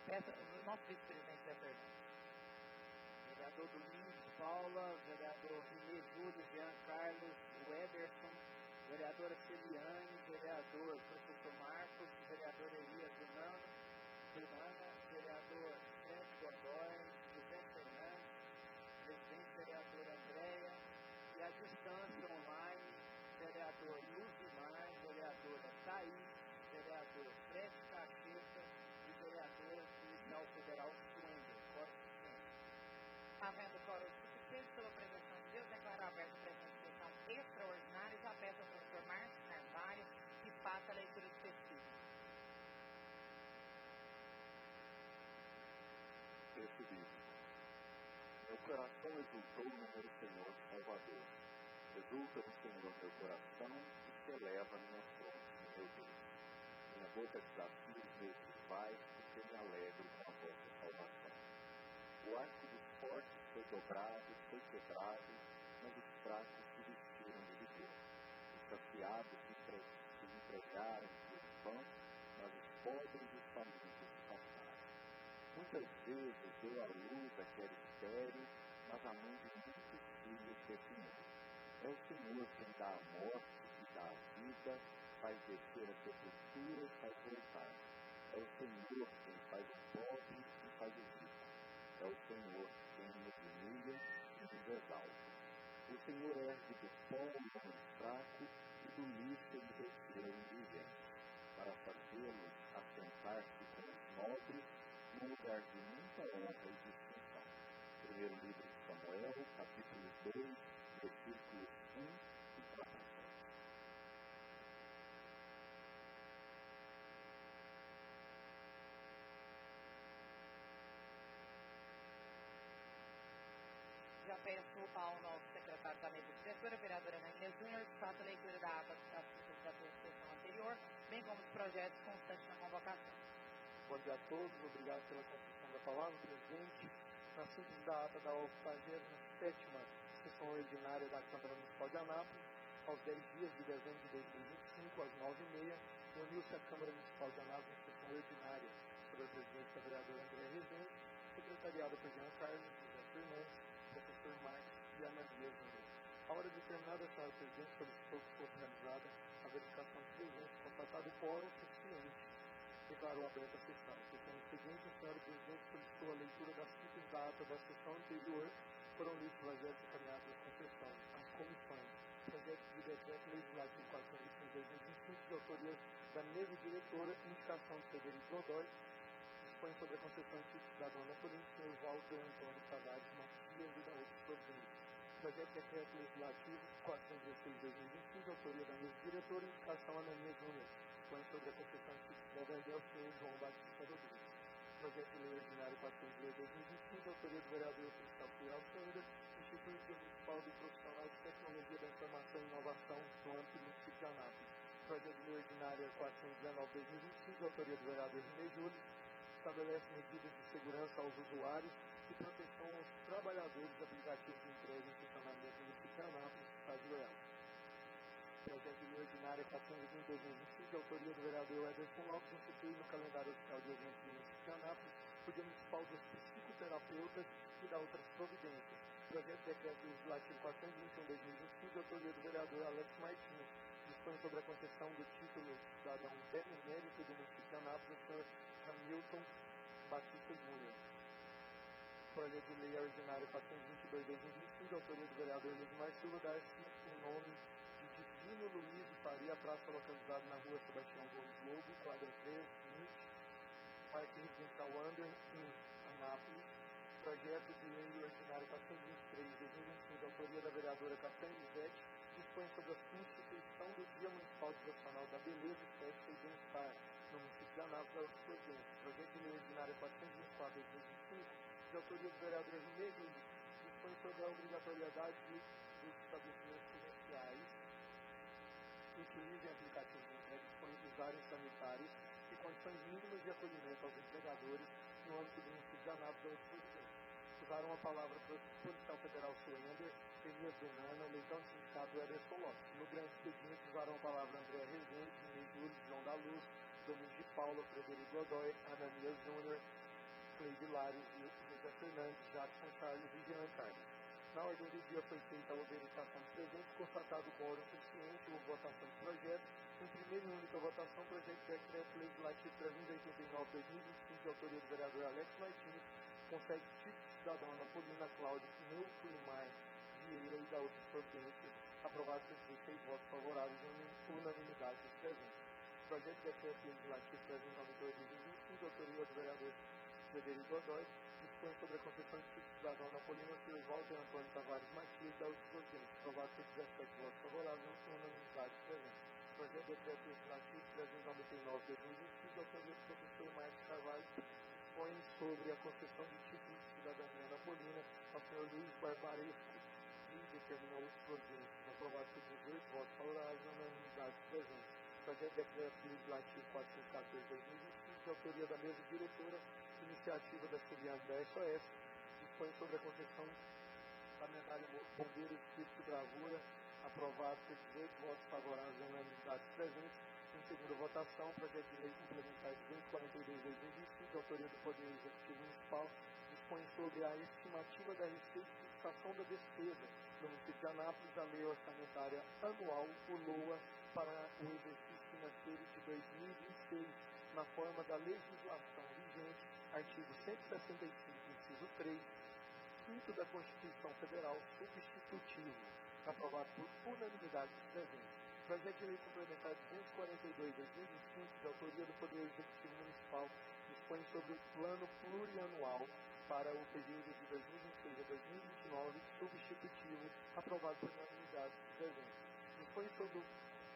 Peço o nosso vice-presidente da Fernanda. Vereador Domingos Paula, vereador Renê Júlio, Jean Carlos, o Ederson, vereadora Celiane, vereador professor Marcos, vereador Elias Fernanda, vereador Fred Godoy, José Fernandes, presidente vereador Andréia, e à distância online, vereador Luzimar, vereadora Thaís, vereador Fred Cacheta e vereadora policial federal Suenda. Havendo quórum suficiente pela presença de Deus, declaro aberta a presente sessão extraordinária e já peço ao professor Márcio Carvalho que faça a leitura do texto. Texto bíblico. Meu coração exultou no meu Senhor Salvador. Exulta no Senhor meu coração e se eleva minha fronte no meu Deus. Minha boca desafia os meus rivais porque me alegro com a vossa salvação. O arco dos fortes foi dobrado, foi quebrado, mas os fracos se vestiram de vigor. Os saciados se entregaram por pão, mas os pobres e os famintos se passaram. Muitas vezes deu à luz a que era estéril, mas a mãe de muitos filhos definhou. É o Senhor quem dá a morte e dá a vida, faz descer a sepultura e faz voltar. É o Senhor quem faz o pobre e faz o rico. É o Senhor quem nos humilha e nos exalta. O Senhor ergue do pó o homem fraco e do lixo ele retira o indigente, para fazê-los assentar-se com os nobres num lugar de muita honra e distinção. Primeiro livro de Samuel, capítulo 2, versículos 1 e 4. Já peço ao nosso secretário da mesa diretora, vereadora Ana Júnior, que faça a leitura da ata da sessão anterior, bem como os projetos constantes na convocação. Bom dia a todos, obrigado pela concessão da palavra, presidente. Na síntese da ata da 87ª sessão ordinária da Câmara Municipal de Anápolis, aos 10 dias de dezembro de 2025, às 9h30, reuniu-se a Câmara Municipal de Anápolis em sessão ordinária, sob a presidência da vereadora Andréia Rezende, secretariada por Jean Carlos, José Fernandes, professor Marcos e Ana Maria Júnior. A hora determinada, a senhora presidente solicitou que fosse realizada a verificação de presença, constatado o quórum suficiente. Declarou aberta a sessão. Sessão seguinte, a senhora presidente solicitou a leitura das fitas da ata da sessão anterior, foram listos projetos encaminhados às concessões, às comissões. Projetos de decreto legislativo 405/2025, de autoria da mesa diretora, indicação de Frederico Godoy, dispõe sobre a concessão de título cidadão napolino, senhor Walter Antônio Tavares Matias e da outra província. Projeto de decreto legislativo 416/2025, de autoria da mesa diretora, indicação Anania Júnior, dispõe sobre a concessão de título cidadão ao senhor João Batista Rodrigues. Projeto de lei ordinário 402/2025, de autoria do vereador policial federal Suenda, institui o Dia Municipal do Profissional de Tecnologia da Informação e Inovação no âmbito do município de Anápolis. Projeto de lei ordinária 419/2025, de autoria do vereador Renê Júlio, estabelece medidas de segurança aos usuários e proteção aos trabalhadores de aplicativos de entrega e funcionamento no município de Anápolis, estado de Goiás. Projeto de lei ordinária 420/2025, de autoria do vereador Ederson Lopes, institui no calendário oficial de eventos do município de Anápolis o Dia Municipal dos Psicoterapeutas e da outras providências. Projeto de decreto legislativo 421/2025, de autoria do vereador Alex Martins, dispõe sobre a concessão do título cidadão benemérito do município de Anápolis, ao senhor Hamilton Batista Júnior. Projeto de lei ordinária 422/2025, de autoria do vereador Luiz Marcelo, dar-se o nome de Divino Luiz de Faria, praça localizada na rua Sebastião Gomes Lobo, quadra 3, 20, Parque Residencial Wander, em Anápolis. Projeto de lei ordinária 423/2025, de autoria da vereadora Cassandra Izete, dispõe sobre a instituição do Dia Municipal Profissional da Beleza, Festa e Bem-Estar no município de Anápolis, aos presentes. Projeto de lei ordinária 424/2025, de autoria do vereador Renê Júlio, dispõe sobre a obrigatoriedade dos estabelecimentos comerciais que utilizem aplicativos de entrega disponibilizarem sanitários e condições mínimas de acolhimento aos entregadores no âmbito do município de Anápolis, aos presentes. Usaram a palavra para o policial federal Suender, Elias Benana, Leitão do Sindicato Ederson Lopes. No grande expediente usaram a palavra Andréia Rezende, Renê Júlio, João da Luz, Domingos de Paula, Frederico Godoy, Ananias Júnior, Cleide Lares e José Fernandes, Jackson Charles e Jean Carlos. Na ordem do dia foi feita a verificação de presentes, constatado o quórum suficiente, houve votação do projeto. Em primeira e única votação, projeto de decreto legislativo 389/2025, de autoria do vereador Alex Martins, concede título de cidadão Ana Paulina Cláudia Neuclimar Vieira e da outra providência, aprovado por 16 votos favoráveis e unanimidade dos presentes. Projeto de decreto legislativo 392/2025, de autoria do vereador Frederico Godoy, dispõe sobre a concessão de título de cidadão Ana Paulina Silva Walter Antônio Tavares Matias da outra providência, aprovado por 17 votos favoráveis e unanimidade dos presentes. Projeto de decreto legislativo 399/2025, de autoria do professor Marcos Carvalho, dispõe sobre a concessão de título de cidadania Ana Paulina ao senhor Luiz Barbaresco e determinou os providências, aprovado por 18 votos favoráveis e unanimidade dos presentes. Projeto de decreto legislativo 414/2025, de autoria da mesa diretora, iniciativa da Celiane da SOS, dispõe sobre a concessão da medalha Bombeiro Espírito de Bravura, aprovado por 18 votos favoráveis e unanimidade dos presentes. Em segunda votação, projeto de lei complementar 242/2025, de autoria do Poder Executivo Municipal, dispõe sobre a estimativa da receita e fixação da despesa no município de Anápolis, a Lei Orçamentária Anual, o LOA, para o exercício financeiro de 2026, na forma da legislação vigente, artigo 165, inciso 3, 5 da Constituição Federal, substitutivo, aprovado por unanimidade dos presentes. Projeto de lei complementar 242/2025, de autoria do Poder Executivo Municipal, dispõe sobre o plano plurianual para o período de 2026 a 2029, substitutivo, aprovado por unanimidade dos presentes. Dispõe sobre o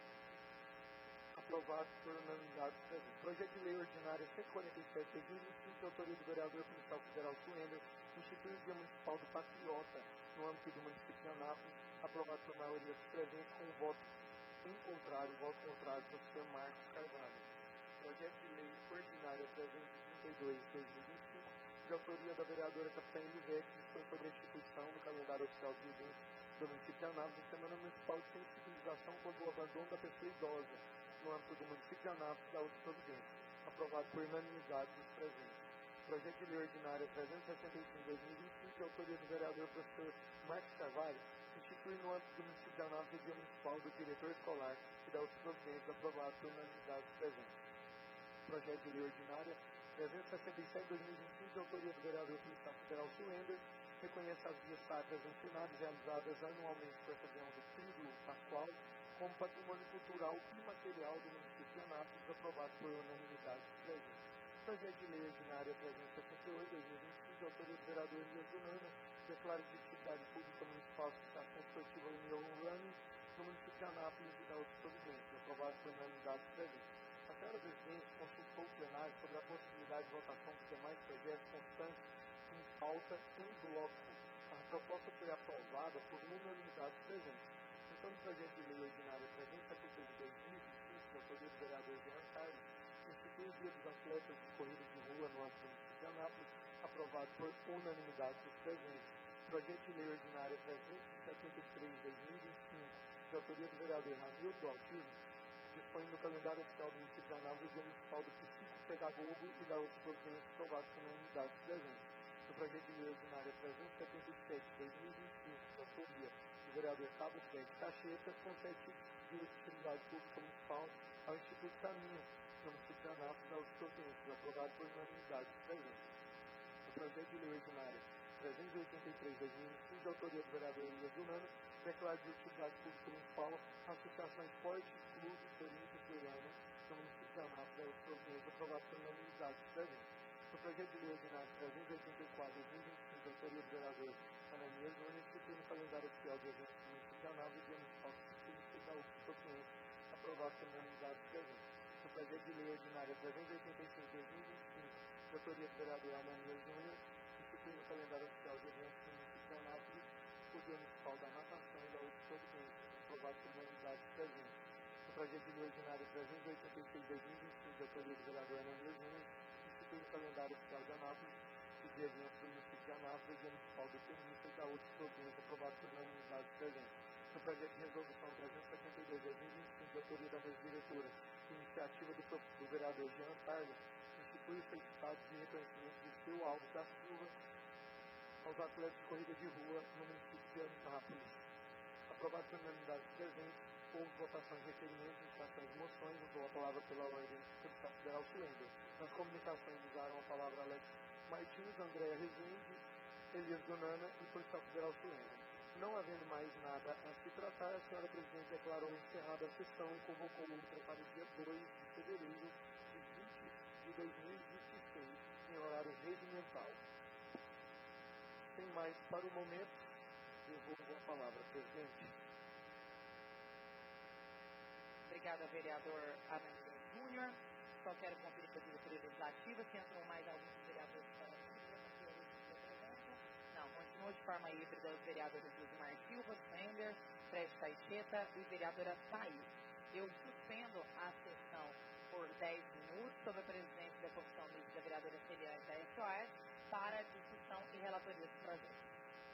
aprovado por unanimidade dos presentes. Projeto de lei ordinária 147/2025, de autoria do vereador policial federal Suender, institui o Dia Municipal do Patriota no âmbito do município de Anápolis, aprovado por maioria dos presentes, com o voto contrário do senhor Marcos Carvalho. Projeto de lei ordinária 332/2025, de autoria da vereadora Capitã Elisete, dispõe sobre a instituição do calendário oficial de eventos do município de Anápolis, em Semana Municipal de Sensibilização contra o abandono da pessoa idosa, no âmbito do município de Anápolis, da outra providência, aprovado por unanimidade dos presentes. Projeto de lei ordinária 365/2025, de autoria do vereador professor Marcos Carvalho, institui no âmbito do município de Anápolis o Dia Municipal do Diretor Escolar e da outra providência, aprovado por unanimidade dos presentes. Projeto de lei ordinária 367/2025, de autoria do vereador policial federal Suender, reconhece as vias sacras ensinadas realizadas anualmente por ocasião do Tríduo Pascual como patrimônio cultural e material do município de Anápolis, aprovado por unanimidade dos presentes. Projeto de lei ordinária 378/2025, de autoria do vereador Elias Unana, declara de utilidade pública municipal a Associação Esportiva União Running no município de Anápolis e da outra providência, aprovado por unanimidade dos presentes. A senhora presidente consultou o plenário sobre a possibilidade de votação dos demais projetos constantes em pauta em bloco. A proposta foi aprovada por unanimidade dos presentes. Então, o projeto de lei ordinária 371/2025, de autoria do vereador Jean Carlos, institui o Dia dos Atletas de Corrida de Rua no âmbito do município de Anápolis, aprovado por unanimidade dos presentes. Projeto de lei ordinária 373/2025, de autoria do vereador Ramildo do Altismo, dispõe no calendário oficial do município de Anápolis o Dia Municipal do Psicopedagogo e da outra providência, aprovado por unanimidade dos presentes. No projeto de lei ordinária 377/2025, de autoria do vereador Cabo Fred Cacheta, concede de utilidade pública municipal ao Instituto Caminho, no município de Anápolis, da outra providência, aprovado por unanimidade dos presentes. No projeto de lei ordinária 383/2025, de autoria do vereador Elias Unana, declara de utilidade pública municipal a Associação Esporte Clube Corinthians Goiânia, no município de Anápolis, da outra providência, aprovado por unanimidade dos presentes. No projeto de lei ordinário 384/2025, de autoria do vereador Ananias Nunes, institui no calendário oficial de eventos do município de Anápolis o Dia Municipal de Ciclistas da outra providência, aprovado por unanimidade dos presentes. No projeto de lei ordinária 386/2025, de autoria do vereador Ananias Nunes, institui no calendário oficial de eventos do município de Anápolis o Dia Municipal da Natação e da outra providência, aprovado por unanimidade dos presentes. No projeto de lei ordinário 386/2025, de autoria do vereador Ananias Nunes, institui no calendário oficial de Anápolis o Dia Eventos do município de Anápolis, o Dia Municipal do Tenista e da outra providência, aprovado por unanimidade dos presentes. No projeto de resolução 372/2025, de autoria da mesa diretora, iniciativa do vereador Jean Carlos, possui o certificado de reconhecimento de seu Alves da Silva aos atletas de corrida de rua no município de Anápolis. Aprovado por unanimidade presente, houve votação de requerimentos, indicações e moções. Usou a palavra pela ordem o deputado federal Sulenga. Nas comunicações usaram a palavra Alex Martins, Andréa Rezende, Elias Donana e policial federal Sulenga. Não havendo mais nada a se tratar, a senhora presidente declarou encerrada a sessão e convocou outra para o dia 2 de fevereiro de 2026, em horário regimental. Sem mais para o momento, devolvo a palavra, presidente. Obrigada, vereador Ananias Júnior. Só quero conferir com a diretoria legislativa se entrou mais alguns vereadores para a Não, continuou de forma híbrida os vereadores Luzimar Silva, Sender, Fred Taixeta e vereadora Thaís. Eu suspendo a sessão por 10 minutos sob a presidência da Comissão Mista da vereadora Celiane da SOS para discussão e relatoria dos projetos.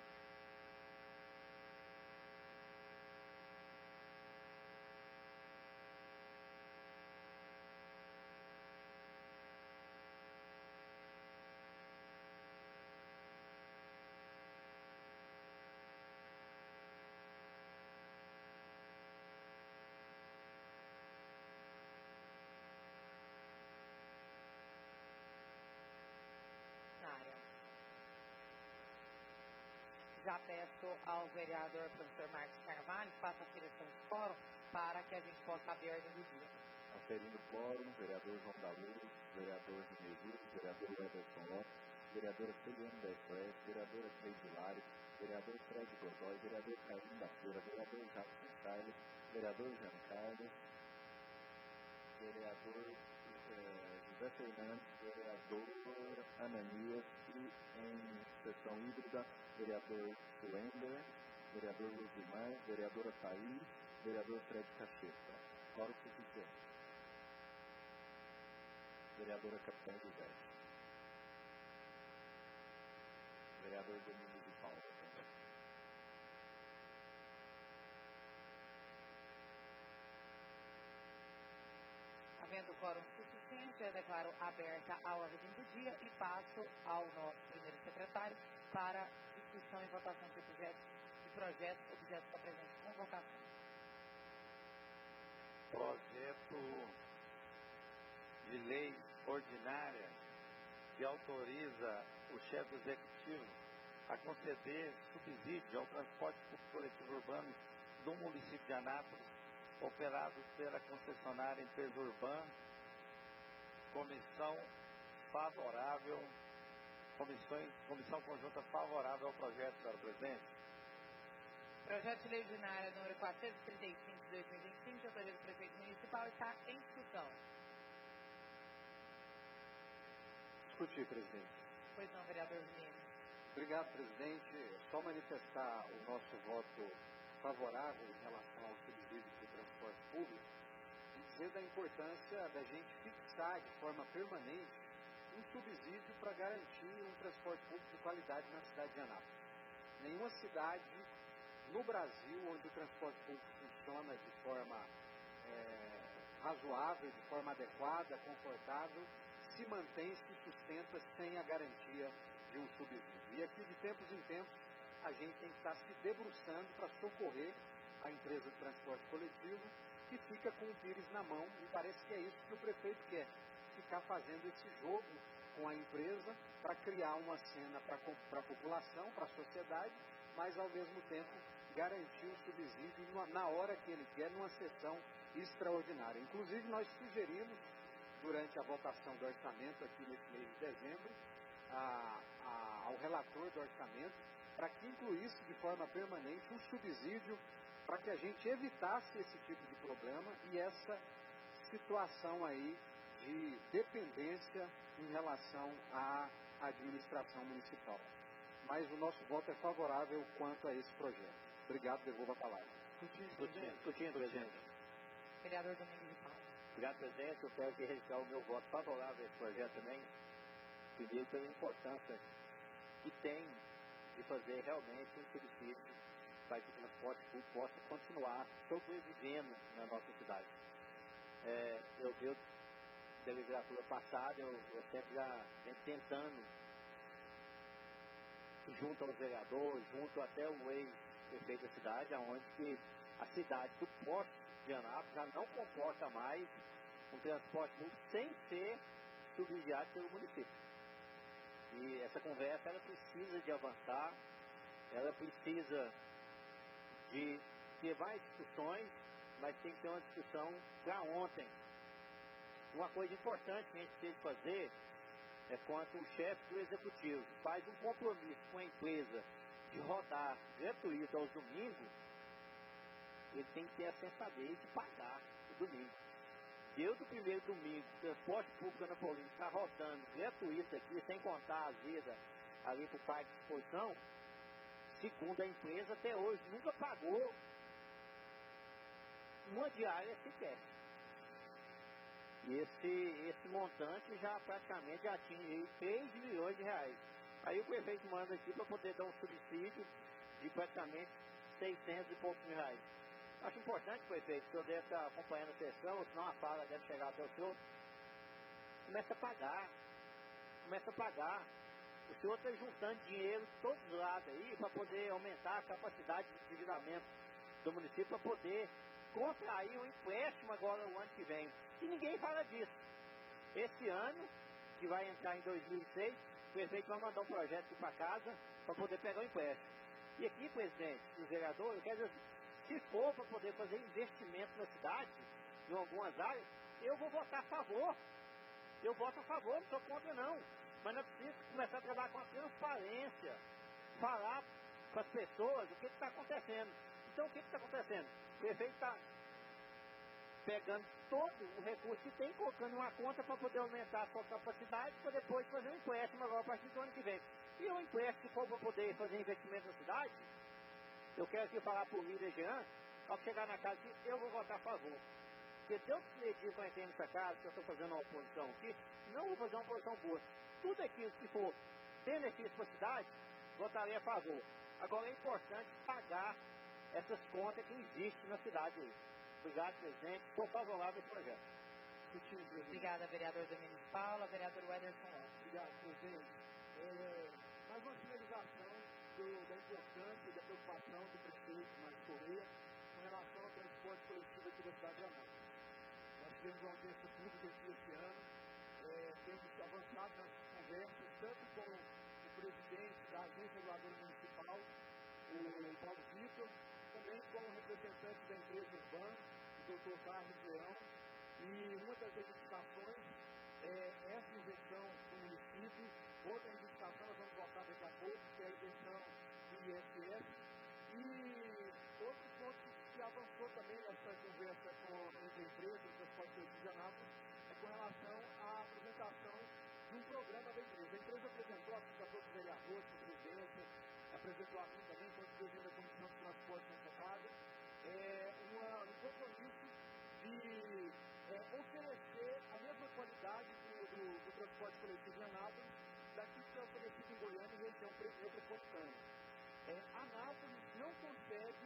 Já peço ao vereador professor Marcos Carvalho que faça a seleção de quórum para que a gente possa abrir a ordem do dia. Aferindo o quórum, vereador João da Luz, vereador René, vereador Everton Lopes, vereadora Celiane da SOS, vereadora Cleide Hilário, vereador Fred Godoy, vereador Caim da Feira, vereador Jackson Carlos, vereador Jean Carlos, vereador José Fernandes, vereador Ananias e em sessão híbrida, vereador Suender, vereador Luzimar, vereadora Thaís, vereador Fred Cacheta. Quórum suficiente. Vereadora Capitã José. Vereador Domingos de Paula. Havendo quórum suficiente, eu declaro aberta a ordem do dia e passo ao nosso primeiro secretário para discussão e votação de projetos objetos da presente convocação. Projeto de lei ordinária que autoriza o chefe executivo a conceder subsídio ao transporte coletivo urbano do município de Anápolis, operado pela concessionária Empresa Urbana. Comissão favorável, comissão conjunta favorável ao projeto, senhora presidente. Projeto de lei ordinária número 435 de 2025, de autoria do prefeito municipal, está em discussão. Discutir, presidente. Pois não, vereador Menino. Obrigado, presidente. Só manifestar o nosso voto favorável em relação ao subsídio do transporte público e dizer da importância da gente fixar de forma permanente um subsídio para garantir um transporte público de qualidade na cidade de Anápolis. Nenhuma cidade no Brasil onde o transporte público funciona de forma razoável, de forma adequada, confortável, se mantém, se sustenta sem a garantia de um subsídio. E aqui, de tempos em tempos, a gente tem que estar se debruçando para socorrer a empresa de transporte coletivo que fica com o pires na mão, e parece que é isso que o prefeito quer, ficar fazendo esse jogo com a empresa para criar uma cena para a população, para a sociedade, mas ao mesmo tempo garantir o subsídio na hora que ele quer, numa sessão extraordinária. Inclusive, nós sugerimos, durante a votação do orçamento aqui nesse mês de dezembro, ao relator do orçamento, para que incluísse de forma permanente um subsídio para que a gente evitasse esse tipo de problema e essa situação aí de dependência em relação à administração municipal. Mas o nosso voto é favorável quanto a esse projeto. Obrigado, devolvo a palavra. Discutindo, presidente. Vereador Domingos de Paula. Obrigado, presidente. Eu quero aqui registrar o meu voto favorável a esse projeto também, primeiro pela importância que tem de fazer realmente um subsídio para que o transporte público possa continuar sobrevivendo na nossa cidade. Eu da legislatura passada, eu sempre já venho tentando, junto aos vereadores, junto até o ex-prefeito da cidade, onde que a cidade do Porto de Anápolis já não comporta mais um transporte público sem ser subsidiado pelo município. E essa conversa, ela precisa de avançar, ela precisa de ter mais discussões, mas tem que ter uma discussão para ontem. Uma coisa importante que a gente tem que fazer é quando o chefe do executivo faz um compromisso com a empresa de rodar gratuito aos domingos, ele tem que ter a sensatez de pagar o domingo. Desde o primeiro domingo, o transporte público anapolino está rodando gratuito aqui, sem contar a vida ali para o parque de exposição, segundo a empresa, até hoje nunca pagou uma diária sequer. E esse montante já praticamente atinge 3 milhões de reais. Aí o prefeito manda aqui para poder dar um subsídio de praticamente 600 e poucos mil reais. Acho importante, prefeito, que o senhor deve estar acompanhando a sessão, ou senão a fala deve chegar até o senhor. Começa a pagar. Começa a pagar. O senhor está juntando dinheiro de todos os lados aí para poder aumentar a capacidade de endividamento do município, para poder contrair um empréstimo agora o ano que vem. E ninguém fala disso. Esse ano, que vai entrar em 2006, o prefeito vai mandar um projeto aqui para casa para poder pegar o empréstimo. E aqui, presidente, os vereadores, eu quero dizer, se for para poder fazer investimento na cidade, em algumas áreas, eu vou votar a favor. Eu voto a favor, não sou contra não. Mas nós precisamos começar a trabalhar com a transparência, falar para as pessoas o que está acontecendo. Então, o que está acontecendo? O prefeito está pegando todo o recurso que tem, colocando uma conta para poder aumentar a sua capacidade, para depois fazer um empréstimo agora a partir do ano que vem. E o empréstimo, se for para poder fazer investimento na cidade, eu quero aqui falar para o líder Jean, ao chegar na casa aqui, eu vou votar a favor. Porque Deus que me diz que eu entrei nessa casa, que eu estou fazendo uma oposição aqui, não vou fazer uma oposição boa. Tudo aquilo que for benefício para a cidade, votarei a favor. Agora é importante pagar essas contas que existem na cidade aí. Obrigado, presidente. Estou favorável ao projeto. Obrigada, vereador Domingos Paula. Vereador Wederson. Obrigado, presidente. Mais uma finalização da importância e da preocupação do prefeito Marcos Correia com relação ao transporte coletivo aqui da cidade de Anápolis. Nós tivemos uma audiência pública aqui esse ano, temos avançado nas conversas, tanto com o presidente da Agência Reguladora Municipal, o Paulo Vitor, também com o representante da empresa Urbana, o Dr. Carlos Leão, e uma das reivindicações é essa isenção do município. Outra reivindicação nós vamos votar daqui a pouco, que é a isenção do ISS. E outro ponto que avançou também nessa conversa entre a empresa e o transporte coletivo de Anápolis é com relação à apresentação de um programa da empresa. A empresa apresentou a todos os vereadores, a presidência, apresentou a mim também, enquanto presidente da Comissão de Transporte e Encarregado, um compromisso de oferecer a mesma qualidade do transporte coletivo em Anápolis daquilo que é oferecido em Goiânia e região metropolitana. Anápolis não consegue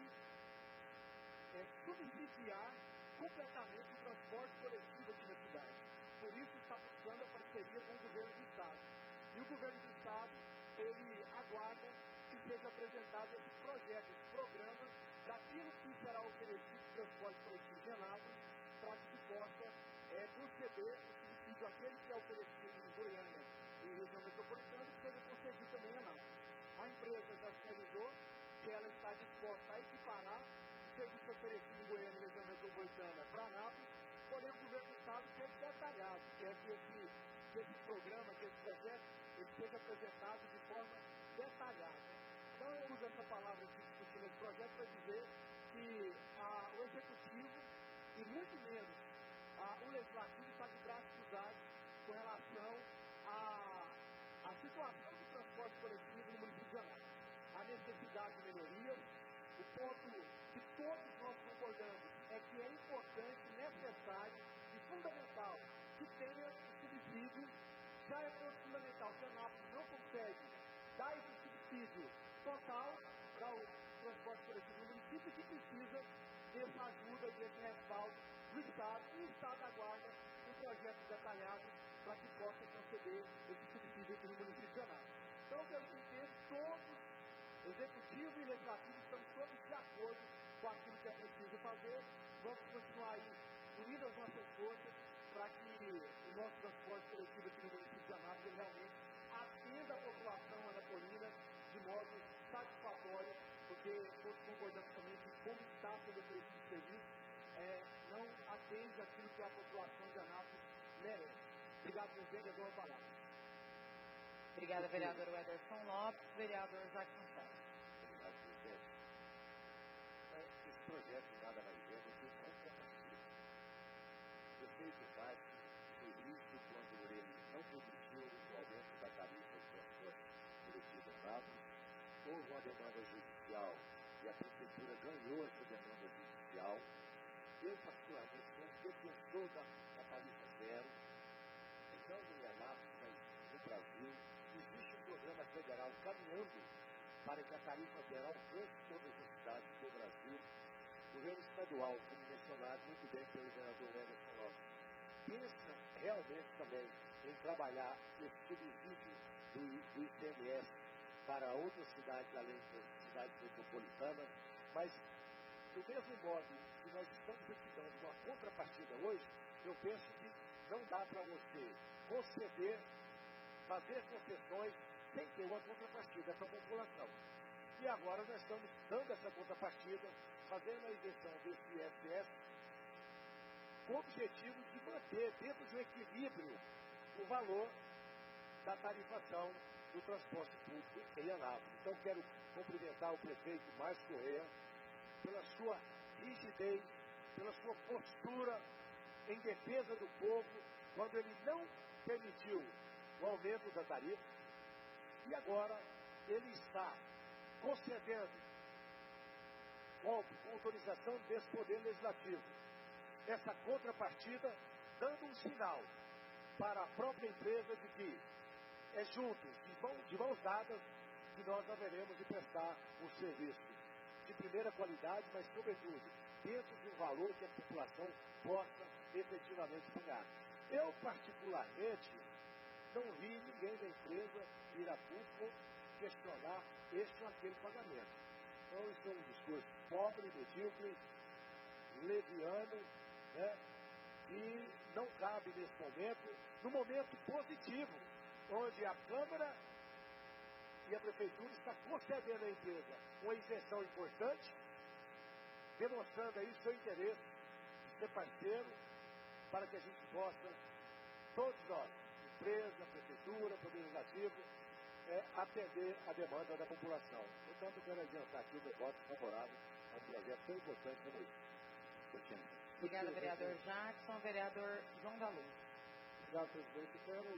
subsidiar completamente o transporte coletivo aqui na cidade. Por isso está buscando a parceria com o governo do Estado. E o governo do Estado, ele aguarda que seja apresentado esse projeto, esse programa, daquilo que será oferecido no transporte coletivo de Anápolis, para que se possa conceder o subsídio àquele que é oferecido em Goiânia e região metropolitana, que seja concedido também em Anápolis. A empresa já sinalizou que ela está disposta a equiparar o serviço oferecido em Goiânia e região metropolitana para Anápolis, porém o governo do Estado quer detalhado, quer que esse programa, que esse projeto, ele seja apresentado de forma detalhada. Então eu uso essa palavra aqui discutindo esse projeto para dizer que o executivo e muito menos o legislativo está de braços cruzados com relação à situação do transporte coletivo no município de Anápolis. A necessidade de melhorias, o ponto que todos nós concordamos é que é importante, necessário e fundamental que tenha o subsídio. Já é fundamental que a Anápolis não consegue dar esse subsídio total para o transporte coletivo no município, que precisa dessa ajuda, desse respaldo do Estado, e o Estado aguarda um projeto detalhado para que possa conceder esse subsídio aqui no município de Anápolis. Então, pelo que entendo, todos, executivo e legislativo, estamos todos de acordo com aquilo que é preciso fazer. Vamos continuar aí unindo as nossas forças para que o nosso transporte coletivo aqui no município de Anápolis realmente atenda a população anapolina de modo satisfatório, porque todos concordamos também que como está sendo oferecido esse serviço, não atende aquilo que a população de Anápolis merece. Obrigado, presidente. Eu dou a palavra. Obrigada, vereador Ederson Lopes. Vereador Jackson Santos. Obrigado, presidente. Esse projeto nada mais é do que contrapartida. O prefeito Vaz foi visto quando ele não permitiu o aumento da tarifa de transporte coletivo em Anápolis. Houve uma demanda judicial e a prefeitura ganhou essa demanda judicial. Eu, particularmente, sou um defensor da tarifa zero. Não em Anápolis, mas no Brasil, existe um programa federal caminhando para que a tarifa zero alcance todas as cidades do Brasil. O governo estadual, como mencionado muito bem pelo vereador Ederson Lopes, pensa realmente também em trabalhar esse subsídio do ICMS para outras cidades, além das cidades metropolitanas, mas do mesmo modo que nós estamos aqui dando uma contrapartida hoje, eu penso que não dá para você conceder, fazer concessões sem ter uma contrapartida para a população. E agora nós estamos dando essa contrapartida, fazendo a isenção desse ISS, com o objetivo de manter dentro de um equilíbrio o valor da tarifação do transporte público em Anápolis. Então quero cumprimentar o prefeito Márcio Correia pela sua rigidez, pela sua postura em defesa do povo, quando ele não permitiu o aumento da tarifa, e agora ele está concedendo, com autorização desse Poder Legislativo, essa contrapartida, dando um sinal para a própria empresa de que é juntos, de mãos dadas, que nós haveremos de prestar um serviço de primeira qualidade, mas, sobretudo, dentro de um valor que a população possa efetivamente pagar. Eu, particularmente, não vi ninguém da empresa ir a público questionar este ou aquele pagamento. Então, isso é um discurso pobre, medíocre, leviano, né? E não cabe nesse momento, no momento positivo, onde a Câmara e a Prefeitura está concedendo à empresa uma isenção importante, demonstrando aí seu interesse de ser parceiro, para que a gente possa, todos nós, empresa, Prefeitura, Poder Legislativo, atender a demanda da população. Portanto, quero adiantar aqui o meu voto favorável a um projeto tão importante como esse. Obrigada, vereador Jackson. Vereador João da Luz. Obrigado, presidente. Quero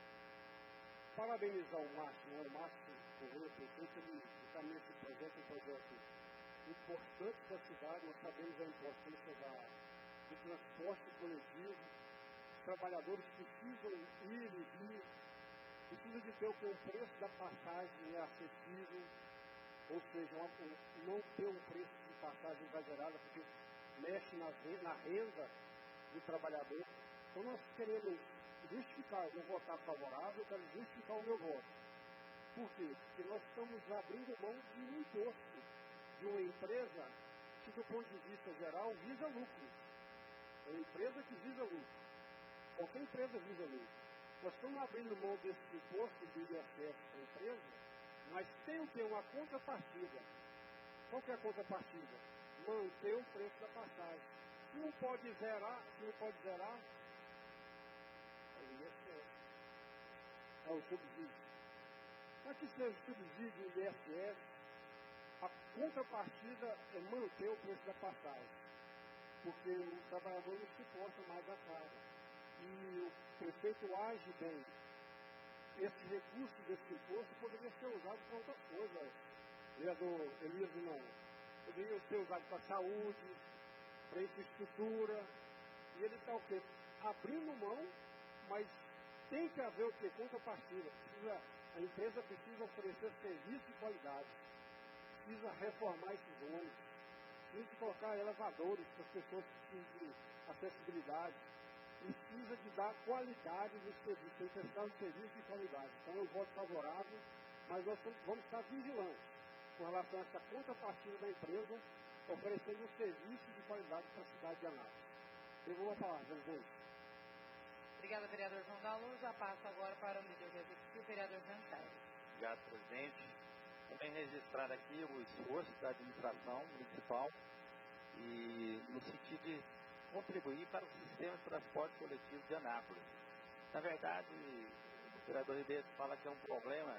parabenizar o Márcio Correia, prefeito, ele encaminha esse projeto, um projeto importante para a cidade. Nós sabemos a importância do transporte coletivo. Os trabalhadores precisam ir e vir, precisam de ter o preço da passagem é acessível, ou seja, não ter um preço de passagem exagerada, porque mexe na renda do trabalhador. Então nós queremos justificar, eu vou votar favorável, quero justificar o meu voto. Por quê? Porque nós estamos abrindo mão de um imposto de uma empresa que, do ponto de vista geral, visa lucro. É uma empresa que visa lucro. Qualquer empresa visa lucro. Nós estamos abrindo mão desse imposto de ISS para a empresa, mas tem que ter uma contrapartida. Qual que é a contrapartida? Manter o preço da passagem. Se não pode zerar, é o ISS. É o subsídio. Mas que seja o subsídio do ISS, a contrapartida é manter o preço da passagem. Porque o trabalhador não suporta mais a carga. E o prefeito age bem. Esse recurso desse imposto poderia ser usado para outra coisa. Vereador Elias, não. Poderia ser usado para saúde, para infraestrutura. E ele está o quê? Abrindo mão, mas tem que haver o quê? Contrapartida. A empresa precisa oferecer serviço de qualidade. Precisa reformar esses ônibus. Precisa colocar elevadores para as pessoas que precisam de acessibilidade. precisa de dar qualidade no serviço, tem que prestar um serviço de qualidade. Então eu voto favorável, mas nós vamos estar vigilantes com relação a essa contrapartida da empresa, oferecendo um serviço de qualidade para a cidade de Anápolis. Devolvo a palavra, presidente. Obrigada, vereador João da Luz. Já passo agora para o líder do executivo, vereador Jean Carlos. Obrigado, presidente. Também registrar aqui o esforço da administração municipal e no sentido de contribuir para o sistema de transporte coletivo de Anápolis. Na verdade, o vereador Ribeiro fala que é um problema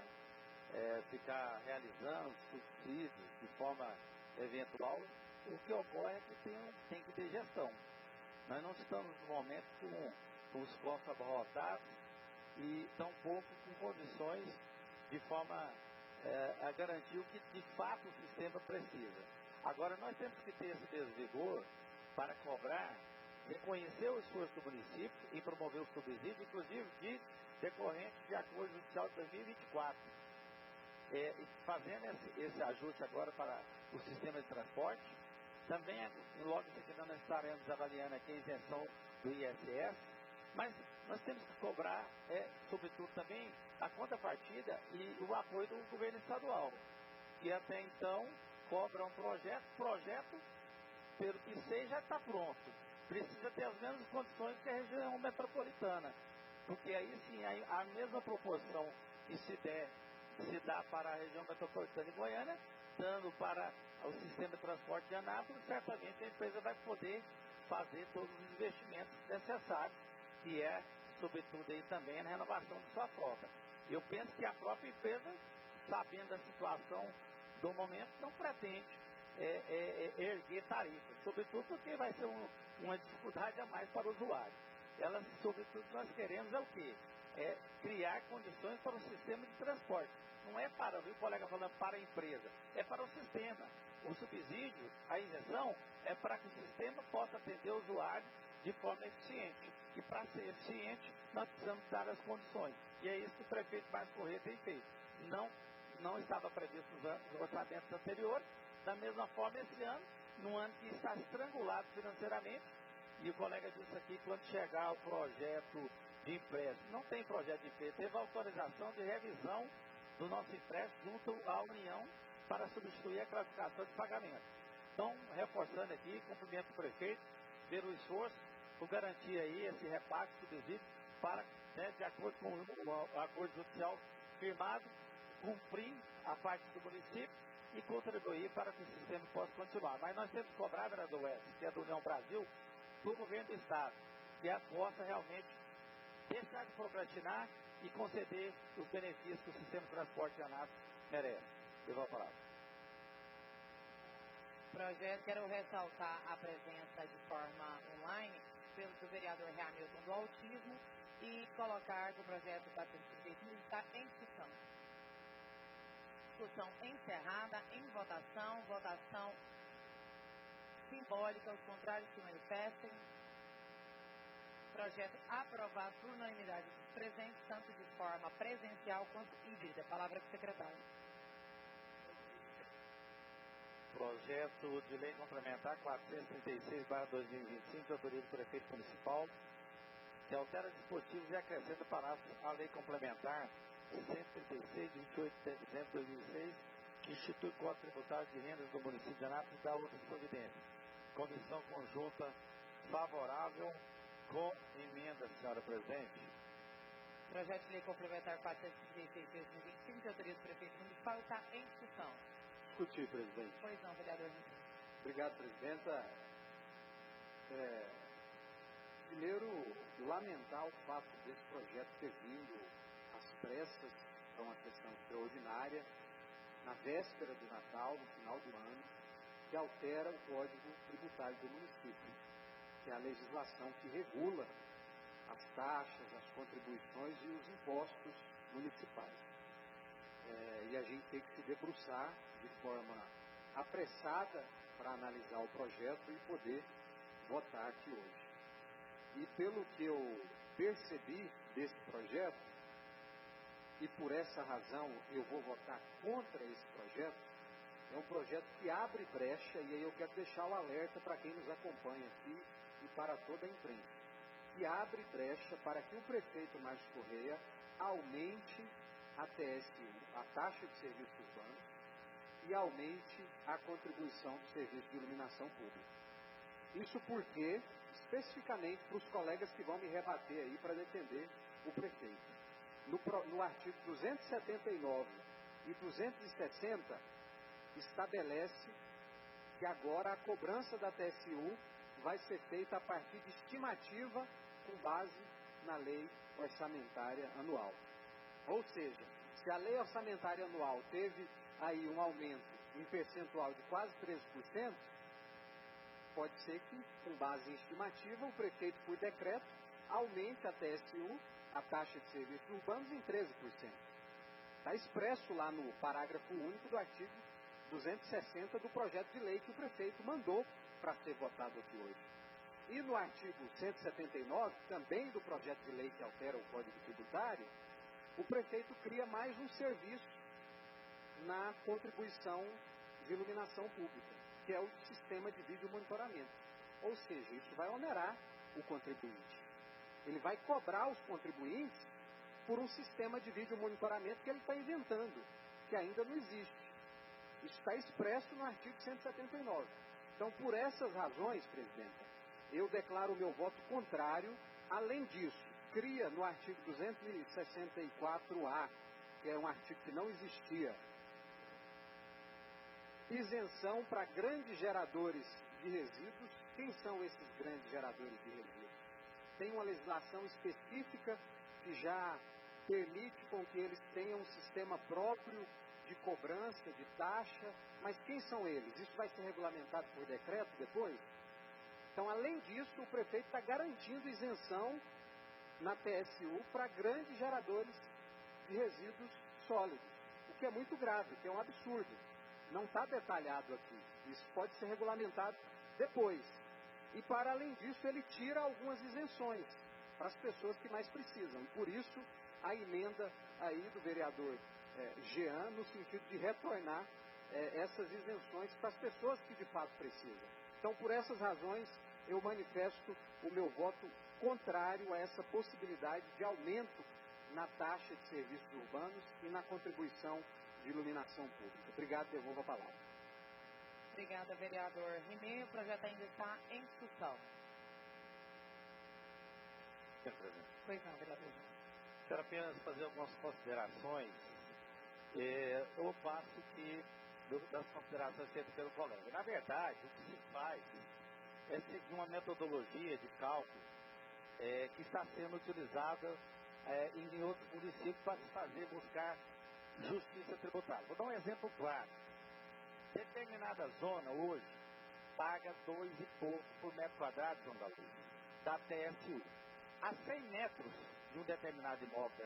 ficar realizando subsídios de forma eventual. O que ocorre é que tem que ter gestão. Nós não estamos no momento com os cofres abarrotados e tampouco com condições de forma a garantir o que de fato o sistema precisa. Agora, nós temos que ter esse desvigor para cobrar, reconhecer o esforço do município e promover o subsídio, inclusive decorrente de acordo judicial de 2024. Fazendo esse ajuste agora para o sistema de transporte, também logo em seguida nós estaremos avaliando aqui a isenção do ISS, mas nós temos que cobrar, sobretudo também, a contrapartida e o apoio do governo estadual, que até então cobra um projeto, pelo que seja, já está pronto. Precisa ter as mesmas condições que a região metropolitana, porque aí sim, a mesma proporção que se dá para a região metropolitana de Goiânia, dando para o sistema de transporte de Anápolis, certamente a empresa vai poder fazer todos os investimentos necessários, que é, sobretudo, aí também a renovação de sua frota. Eu penso que a própria empresa, sabendo da situação do momento, não pretende erguer tarifas, sobretudo porque vai ser uma dificuldade a mais para o usuário. Sobretudo, nós queremos o quê? Criar condições para o sistema de transporte. Não é para, o colega falando, para a empresa, é para o sistema. O subsídio, a isenção, é para que o sistema possa atender o usuário de forma eficiente. E para ser eficiente, nós precisamos dar as condições. E é isso que o prefeito Márcio Corrêa tem feito. Não estava previsto nos orçamentos anteriores. Da mesma forma, esse ano, num ano que está estrangulado financeiramente, e o colega disse aqui, quando chegar o projeto de empréstimo, não tem projeto de empréstimo, teve autorização de revisão do nosso empréstimo junto à União para substituir a classificação de pagamento. Então, reforçando aqui, cumprimento o prefeito pelo esforço, por garantir aí esse repasse subsídio para, de acordo com o acordo judicial firmado, cumprir a parte do município e contribuir para que o sistema possa continuar. Mas nós temos que cobrar, vereador West, que é da União Brasil, do governo do Estado, que possa realmente deixar de procrastinar e conceder os benefícios que o sistema de transporte de Anápolis merece. Devo a palavra. Projeto, quero ressaltar a presença de forma online do vereador Hamilton do Autismo e colocar que o projeto 436 está em discussão. Discussão encerrada, em votação simbólica, os contrários se manifestem. Projeto aprovado por unanimidade dos presentes, tanto de forma presencial quanto híbrida. Palavra do secretário. Projeto de lei complementar 436/2025, de autoria do prefeito municipal, que altera dispositivos e acrescenta parágrafos à lei complementar 136, de 28 de dezembro de 2006, que institui o Código Tributário de Rendas do município de Anápolis e dá outras providências. Comissão conjunta favorável com emenda, senhora presidente. Projeto de lei complementar 436/2025, de autoria do prefeito municipal, está em discussão. Discutir, presidente. Pois não, vereador. Obrigado, presidenta. Primeiro, lamentar o fato desse projeto ter vindo às pressas, é uma questão extraordinária, na véspera do Natal, no final do ano, que altera o Código Tributário do município, que é a legislação que regula as taxas, as contribuições e os impostos municipais. E a gente tem que se debruçar de forma apressada para analisar o projeto e poder votar aqui hoje. E pelo que eu percebi desse projeto, e por essa razão eu vou votar contra esse projeto, é um projeto que abre brecha, e aí eu quero deixar o alerta para quem nos acompanha aqui e para toda a imprensa. que abre brecha para que o prefeito Márcio Correia aumente a TSU, a taxa de serviços urbanos, e aumente a contribuição do serviço de iluminação pública. Isso porque, especificamente para os colegas que vão me rebater aí para defender o prefeito, no artigo 279 e 260, estabelece que agora a cobrança da TSU vai ser feita a partir de estimativa com base na lei orçamentária anual. Ou seja, se a lei orçamentária anual teve aí um aumento em percentual de quase 13%, pode ser que, com base em estimativa, o prefeito, por decreto, aumente a TSU, a taxa de serviços urbanos, em 13%. Está expresso lá no parágrafo único do artigo 260 do projeto de lei que o prefeito mandou para ser votado aqui hoje. E no artigo 179, também do projeto de lei que altera o Código Tributário, o prefeito cria mais um serviço na contribuição de iluminação pública, que é o sistema de vídeo monitoramento. Ou seja, isso vai onerar o contribuinte. Ele vai cobrar os contribuintes por um sistema de vídeo monitoramento que ele está inventando, que ainda não existe. Isso está expresso no artigo 179. Então, por essas razões, presidenta, eu declaro o meu voto contrário. Além disso, cria no artigo 264A, que é um artigo que não existia, isenção para grandes geradores de resíduos. Quem são esses grandes geradores de resíduos? Tem uma legislação específica que já permite com que eles tenham um sistema próprio de cobrança, de taxa, mas quem são eles? Isso vai ser regulamentado por decreto depois? Então, além disso, o prefeito está garantindo isenção na TSU para grandes geradores de resíduos sólidos, o que é muito grave, o que é um absurdo. Não está detalhado aqui. Isso pode ser regulamentado depois. E, para além disso, ele tira algumas isenções para as pessoas que mais precisam. E, por isso, a emenda aí do vereador Jean, no sentido de retornar essas isenções para as pessoas que de fato precisam. Então, por essas razões, eu manifesto o meu voto contrário a essa possibilidade de aumento na taxa de serviços urbanos e na contribuição de iluminação pública. Obrigado, devolvo a palavra. Obrigada, vereador Rimei. O projeto ainda está em discussão. Senhor presidente. Pois não, vereador Jean. Quero apenas fazer algumas considerações ao passo das considerações feitas pelo colega. Na verdade, o que se faz é seguir uma metodologia de cálculo que está sendo utilizada em outros municípios para se buscar justiça tributária. Vou dar um exemplo claro. Determinada zona hoje paga 2 e pouco por metro quadrado, da TSU. A 100 metros de um determinado imóvel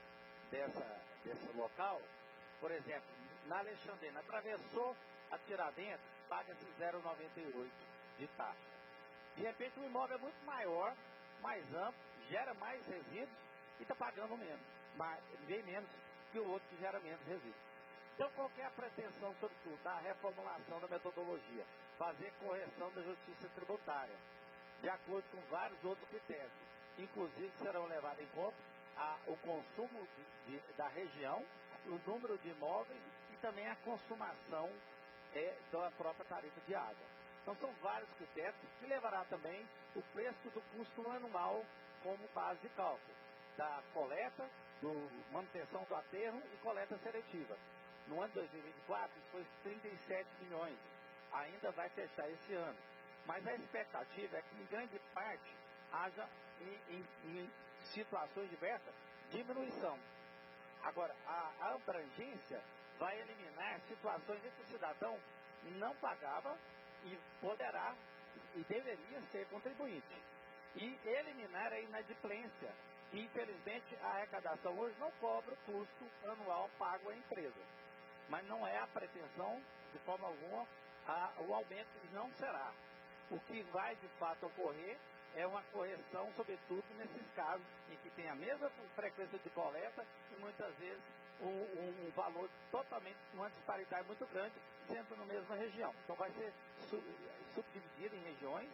desse local, por exemplo, na Alexandrina, atravessou a Tiradentes, paga-se 0,98 de taxa. De repente, o imóvel é muito maior, mais amplo, gera mais resíduos e está pagando menos, bem menos que o outro que gera menos resíduos. Então, qual que é a pretensão, sobretudo, da reformulação da metodologia? Fazer correção da justiça tributária, de acordo com vários outros critérios. Inclusive, serão levados em conta o consumo da região, o número de imóveis e também a consumação da própria tarifa de água. Então, são vários critérios que levará também o preço do custo anual como base de cálculo, da coleta, manutenção do aterro e coleta seletiva. No ano de 2024, isso foi 37 milhões. Ainda vai fechar esse ano. Mas a expectativa é que, em grande parte, haja, em situações diversas, diminuição. Agora, a abrangência vai eliminar situações em que o cidadão não pagava e poderá e deveria ser contribuinte. E eliminar a inadimplência. E, infelizmente, a arrecadação hoje não cobra o custo anual pago à empresa. Mas não é a pretensão, de forma alguma, o aumento não será. O que vai, de fato, ocorrer é uma correção, sobretudo nesses casos em que tem a mesma frequência de coleta e, muitas vezes, um valor totalmente, uma disparidade muito grande, sendo na mesma região. Então, vai ser subdividido em regiões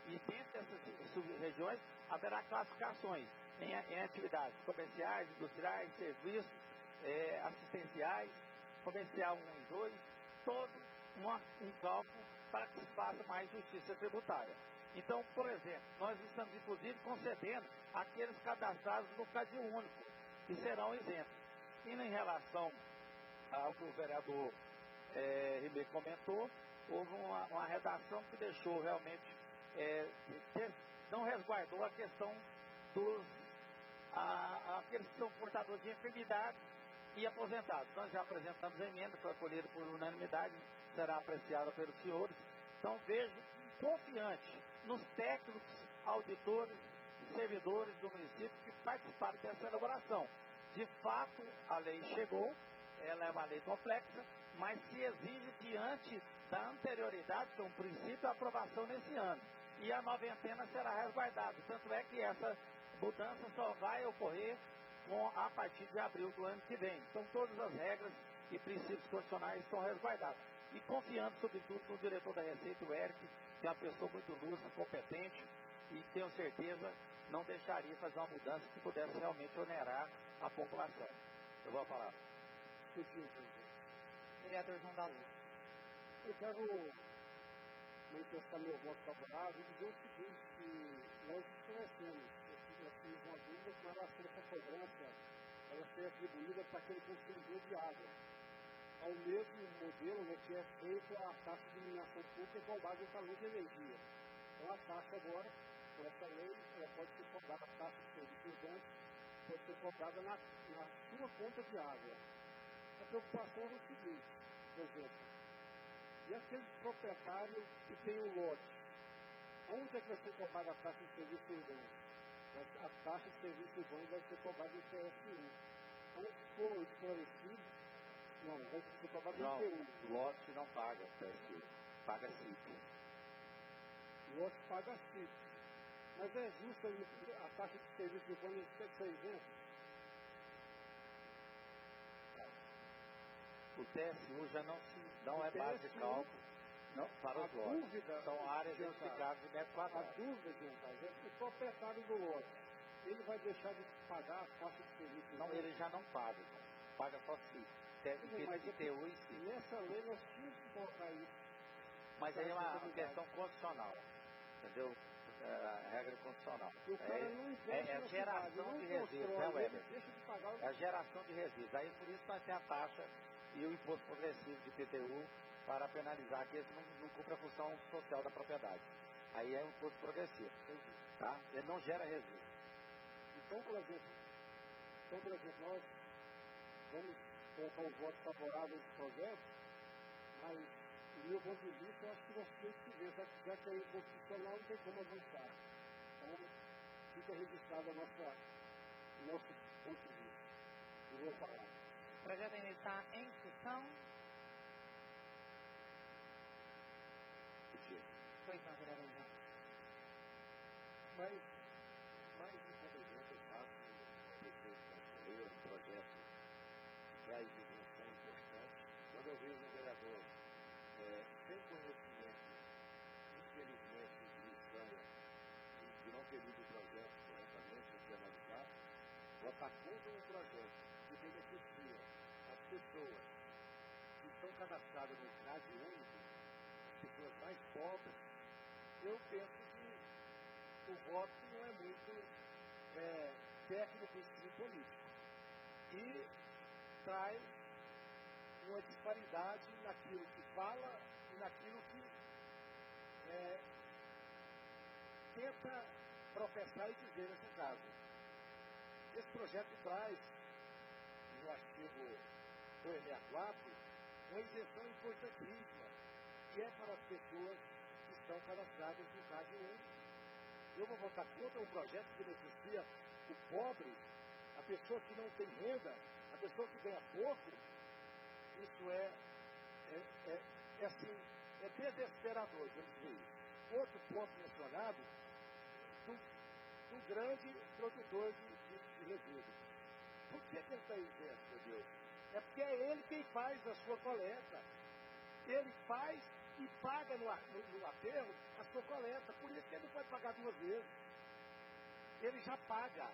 E dentro dessas sub-regiões haverá classificações em atividades comerciais, industriais, serviços, assistenciais, comercial 1 e 2, todo um cálculo para que se faça mais justiça tributária. Então, por exemplo, nós estamos inclusive concedendo aqueles cadastrados no Cadastro Único, que serão isentos. E em relação ao que o vereador Ribeiro comentou, houve uma redação que deixou realmente, não resguardou a questão dos aqueles que são portadores de enfermidade e aposentados. Nós já apresentamos a emenda, foi acolhida por unanimidade, será apreciada pelos senhores. Então vejo confiante nos técnicos, auditores, servidores do município que participaram dessa elaboração. De fato, a lei chegou, ela é uma lei complexa, mas se exige diante da anterioridade, que é um princípio, a aprovação nesse ano. E a noventena será resguardada. Tanto é que essa mudança só vai ocorrer a partir de abril do ano que vem. Então todas as regras e princípios constitucionais estão resguardados. E confiando, sobretudo, no diretor da Receita, o Eric, que é uma pessoa muito lúcida, competente, e tenho certeza não deixaria fazer uma mudança que pudesse realmente onerar a população. Eu vou falar. Vereador João da Luz. Eu quero manifestar meu voto favorável e dizer o seguinte, que nós conhecemos, nós temos uma dúvida com relação a essa cobrança, ela ser atribuída para aquele consumidor de água, ao mesmo modelo, né, que é feito a taxa de iluminação pública com base nessa lei de energia. Então a taxa agora, por essa lei, ela pode ser cobrada, a taxa de serviço urbano pode ser cobrada na sua conta de água. A preocupação é o seguinte, por exemplo, e aquele proprietário que tem um lote, onde é que vai ser cobrada a taxa de serviço urbano? A taxa de serviço urbano vai ser cobrada no CSU. Então, se for esclarecido, não, vai ser cobrado no CSU. O lote não paga CSU, paga CIP. O lote paga CIP. Mas é justo a taxa de serviço urbano ser isenta? O TSU já não é base de cálculo para os lotes. São áreas identificadas de metro quadrado. A dúvida, gente, é que o proprietário do lote, ele vai deixar de pagar a taxa de serviço? Não, ele já não paga. Paga só CIP. IPTU e CIP. Nessa lei nós tínhamos que colocar isso. Mas aí é uma questão constitucional. Entendeu? A regra constitucional. É a geração de resíduos, né, Weber? É a geração de resíduos. Aí por isso nós temos a taxa e o imposto progressivo de IPTU para penalizar aqueles que não cumprem a função social da propriedade. Aí é um imposto progressivo. Tá? Ele não gera resíduos. Então, por exemplo, nós vamos colocar um voto favorável a esse projeto, mas, do meu ponto de vista, eu acho que nós temos que ver, já que é inconstitucional, não tem como avançar. Então, fica registrado o nosso ponto de vista. Eu vou falar. O projeto ainda está em discussão. Pois não, vereador João. Mas inconveniente eu faço um projeto traz isenção importante. Quando eu vejo um vereador sem conhecimento, infelizmente, de estranha, de não ter lido o projeto corretamente, de analisar, votar contra um projeto que beneficia as pessoas que estão cadastradas no CAD único, as pessoas mais pobres, eu penso que o voto não é muito técnico e político. E traz uma disparidade naquilo que fala e naquilo que tenta professar e dizer nesse caso. Esse projeto traz, no artigo 264, uma isenção importantíssima, que é para as pessoas que estão cadastradas no CAD único. Eu vou votar contra um projeto que beneficia o pobre, a pessoa que não tem renda, a pessoa que ganha pouco. Isso é desesperador, vamos dizer isso. Outro ponto mencionado, do grande produtor de resíduos. Por que ele está isento, meu Deus? É porque é ele quem faz a sua coleta. Ele faz e paga no aterro a sua coleta. Por isso que ele não pode pagar 2 vezes. Ele já paga.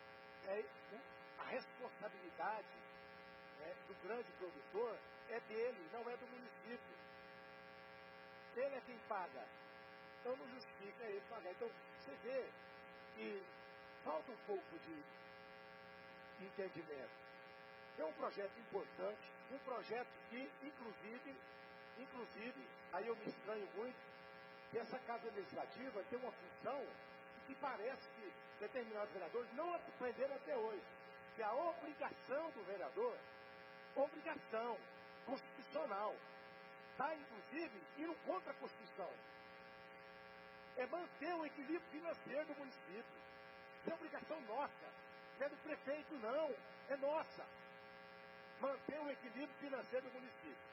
A responsabilidade do grande produtor é dele, não é do município. Ele é quem paga. Então não justifica ele pagar. Então você vê que falta um pouco de entendimento. É um projeto importante, um projeto que, inclusive, aí eu me estranho muito, que essa Casa Legislativa tem uma função que parece que determinados vereadores não aprenderam até hoje, que é a obrigação do vereador, obrigação constitucional, está, inclusive, indo contra a Constituição. É manter o equilíbrio financeiro do município. Isso é obrigação nossa. Não é do prefeito, não. É nossa. Manter o equilíbrio financeiro do município.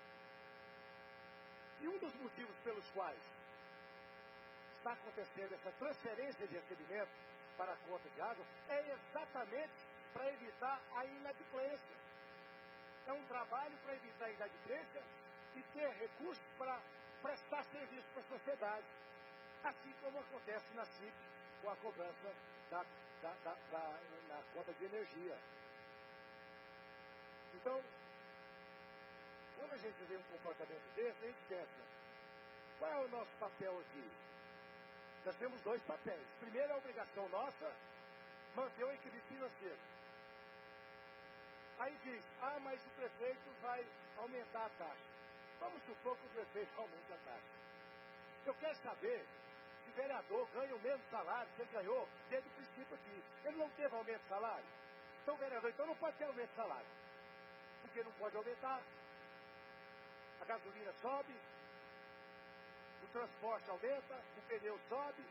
E um dos motivos pelos quais está acontecendo essa transferência de recebimento para a conta de água é exatamente para evitar a inadimplência. É um trabalho para evitar a inadimplência e ter recursos para prestar serviço para a sociedade. Assim como acontece na CIP com a cobrança na conta de energia. Então, quando a gente vê um comportamento desse, a gente pensa, qual é o nosso papel aqui? Nós temos 2 papéis. Primeiro, a obrigação nossa, manter o equilíbrio financeiro. Aí diz, mas o prefeito vai aumentar a taxa. Vamos supor que o prefeito aumente a taxa. Eu quero saber se o vereador ganha o mesmo salário que ele ganhou desde o princípio aqui. Ele não teve aumento de salário. Então, vereador, não pode ter aumento de salário. Porque não pode aumentar. A gasolina sobe, o transporte aumenta, o pneu sobe,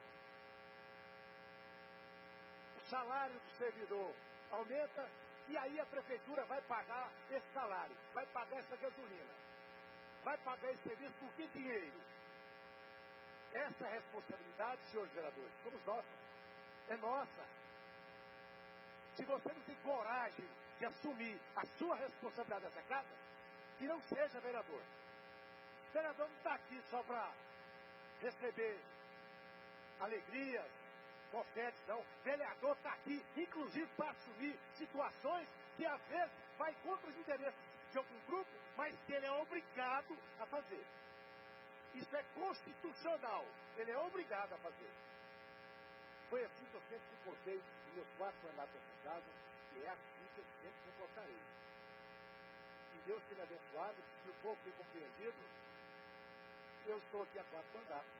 o salário do servidor aumenta, e aí a prefeitura vai pagar esse salário, vai pagar essa gasolina, vai pagar esse serviço por que dinheiro? Essa responsabilidade, senhores vereadores, somos nós, é nossa. Se você não tem coragem de assumir a sua responsabilidade nessa casa, que não seja vereador. O vereador não está aqui só para receber alegrias, confetes, não. O vereador está aqui, inclusive, para assumir situações que, às vezes, vai contra os interesses de algum grupo, mas que ele é obrigado a fazer. Isso é constitucional. Ele é obrigado a fazer. Foi assim que eu sempre me comportei nos meus 4 mandatos nessa casa, e é assim que eu sempre me comportarei. E Deus tenha abençoado, se o povo tem compreendido, eu estou aqui há 4 mandatos.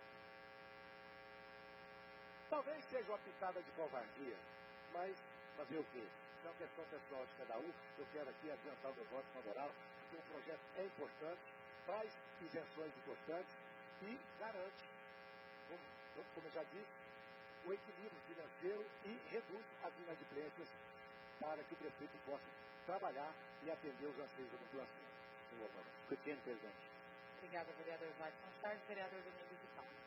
Talvez seja uma pitada de covardia, mas fazer o quê? É uma questão pessoal de cada um. Eu quero aqui adiantar o meu voto favorável, porque o projeto é importante, traz isenções importantes e garante, como eu já disse, o equilíbrio financeiro e reduz as inadimplências para que o prefeito possa trabalhar e atender os anseios da população. Pequeno presidente. Obrigada, vereador Wagner. Mais tarde, vereador Domingos de Paulo.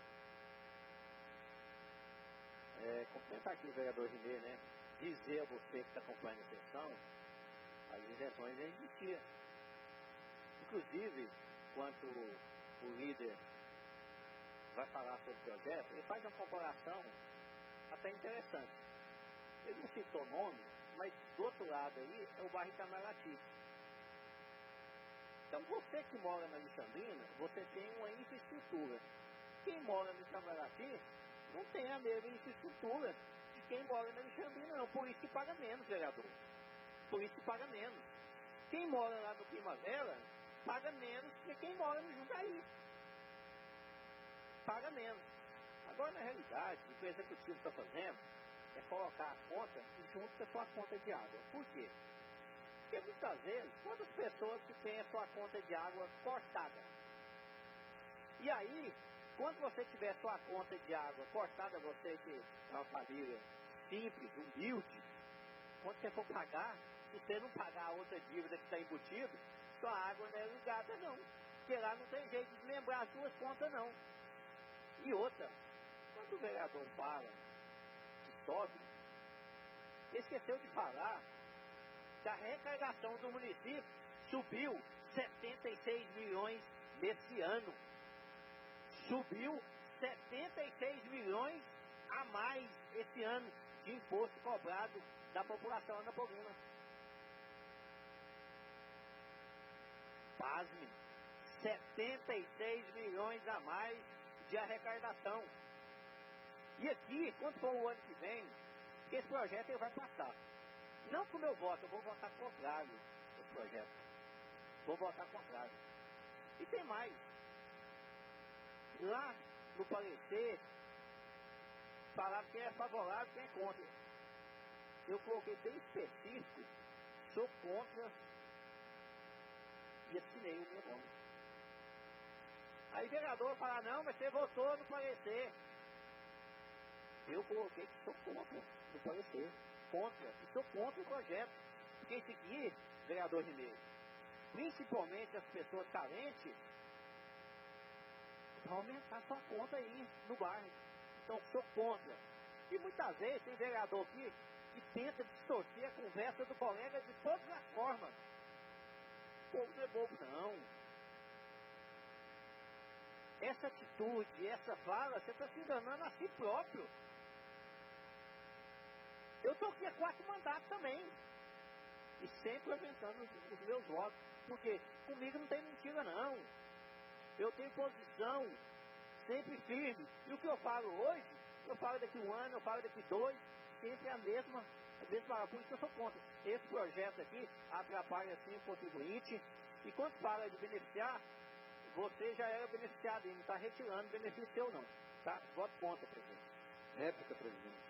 Complementar aqui o vereador Rinê, né? Dizer a você que está acompanhando a sessão, as isenções já existiam. Inclusive, quando o líder vai falar sobre o projeto, ele faz uma comparação até interessante. Ele não citou nome, mas do outro lado aí é o bairro Itamaraty. Então você que mora na Alexandrina, você tem uma infraestrutura. Quem mora no Itamaraty não tem a mesma infraestrutura de quem mora na Alexandrina, não. Por isso que paga menos, vereador. Por isso que paga menos. Quem mora lá no Primavera paga menos que quem mora no Jundiaí. Paga menos. Agora, na realidade, o que o executivo está fazendo é colocar a conta junto com a sua conta de água. Por quê? Porque muitas vezes, quantas pessoas que têm a sua conta de água cortada? E aí, quando você tiver a sua conta de água cortada, você que é uma família simples, humilde, quando você for pagar, se você não pagar a outra dívida que está embutida, sua água não é ligada não. Porque lá não tem jeito de lembrar as suas contas não. E outra, quando o vereador fala que sobe, esqueceu de falar que a arrecadação do município subiu 76 milhões nesse ano. subiu 76 milhões a mais esse ano de imposto cobrado da população anapolina. Pasme, 76 milhões a mais de arrecadação. E aqui, quando for o ano que vem, esse projeto ele vai passar. Não com o meu voto, eu vou votar contrário esse projeto. Vou votar contrário. E tem mais. Lá no parecer, falaram quem é favorável e quem é contra. Eu coloquei bem específico, sou contra e assinei o meu nome. Aí o vereador fala, não, mas você votou no parecer. Eu coloquei que sou contra no parecer. Contra. E sou contra o projeto. Porque esse aqui, vereador Ribeiro, principalmente as pessoas carentes, vão aumentar sua conta aí no bairro. Então, sou contra. E muitas vezes tem vereador aqui que tenta distorcer a conversa do colega de todas as formas. O povo não é bobo, não. Essa atitude, essa fala, você está se enganando a si próprio. Eu estou aqui há 4 mandatos também. E sempre aumentando os meus votos. Porque comigo não tem mentira, não. Eu tenho posição sempre firme. E o que eu falo hoje, eu falo daqui 1 ano, eu falo daqui 2, sempre a mesma por isso eu sou contra. Esse projeto aqui atrapalha sim o contribuinte. E quando fala de beneficiar, você já era beneficiado e não está retirando benefício seu não. Tá? Voto contra, presidente. Réplica, presidente.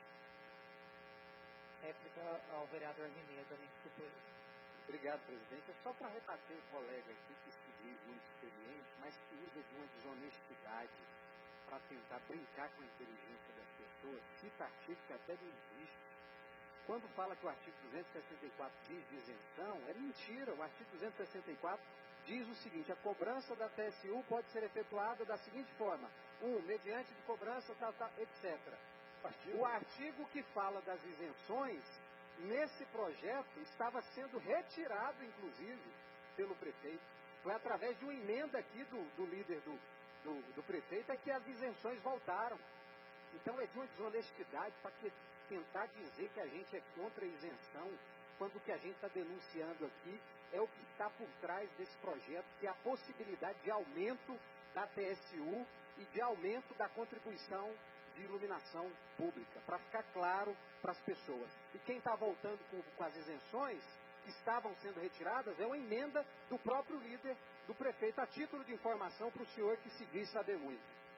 Réplica ao vereador Ribeiro, da Instituto. Obrigado, presidente. É só para rebater o colega aqui que se diz muito experiente, mas que usa de uma desonestidade para tentar brincar com a inteligência das pessoas, cita artigo que até não existe. Quando fala que o artigo 264 diz de isenção, é mentira. O artigo 264 diz o seguinte: a cobrança da TSU pode ser efetuada da seguinte forma: 1. Mediante de cobrança, etc. O artigo que fala das isenções, nesse projeto, estava sendo retirado, inclusive, pelo prefeito. Foi através de uma emenda aqui do líder do prefeito é que as isenções voltaram. Então é de uma desonestidade para tentar dizer que a gente é contra a isenção, quando o que a gente está denunciando aqui é o que está por trás desse projeto, que é a possibilidade de aumento da TSU e de aumento da contribuição de iluminação pública, para ficar claro para as pessoas. E quem está voltando com as isenções, que estavam sendo retiradas, é uma emenda do próprio líder do prefeito, a título de informação para o senhor que se diz saber muito.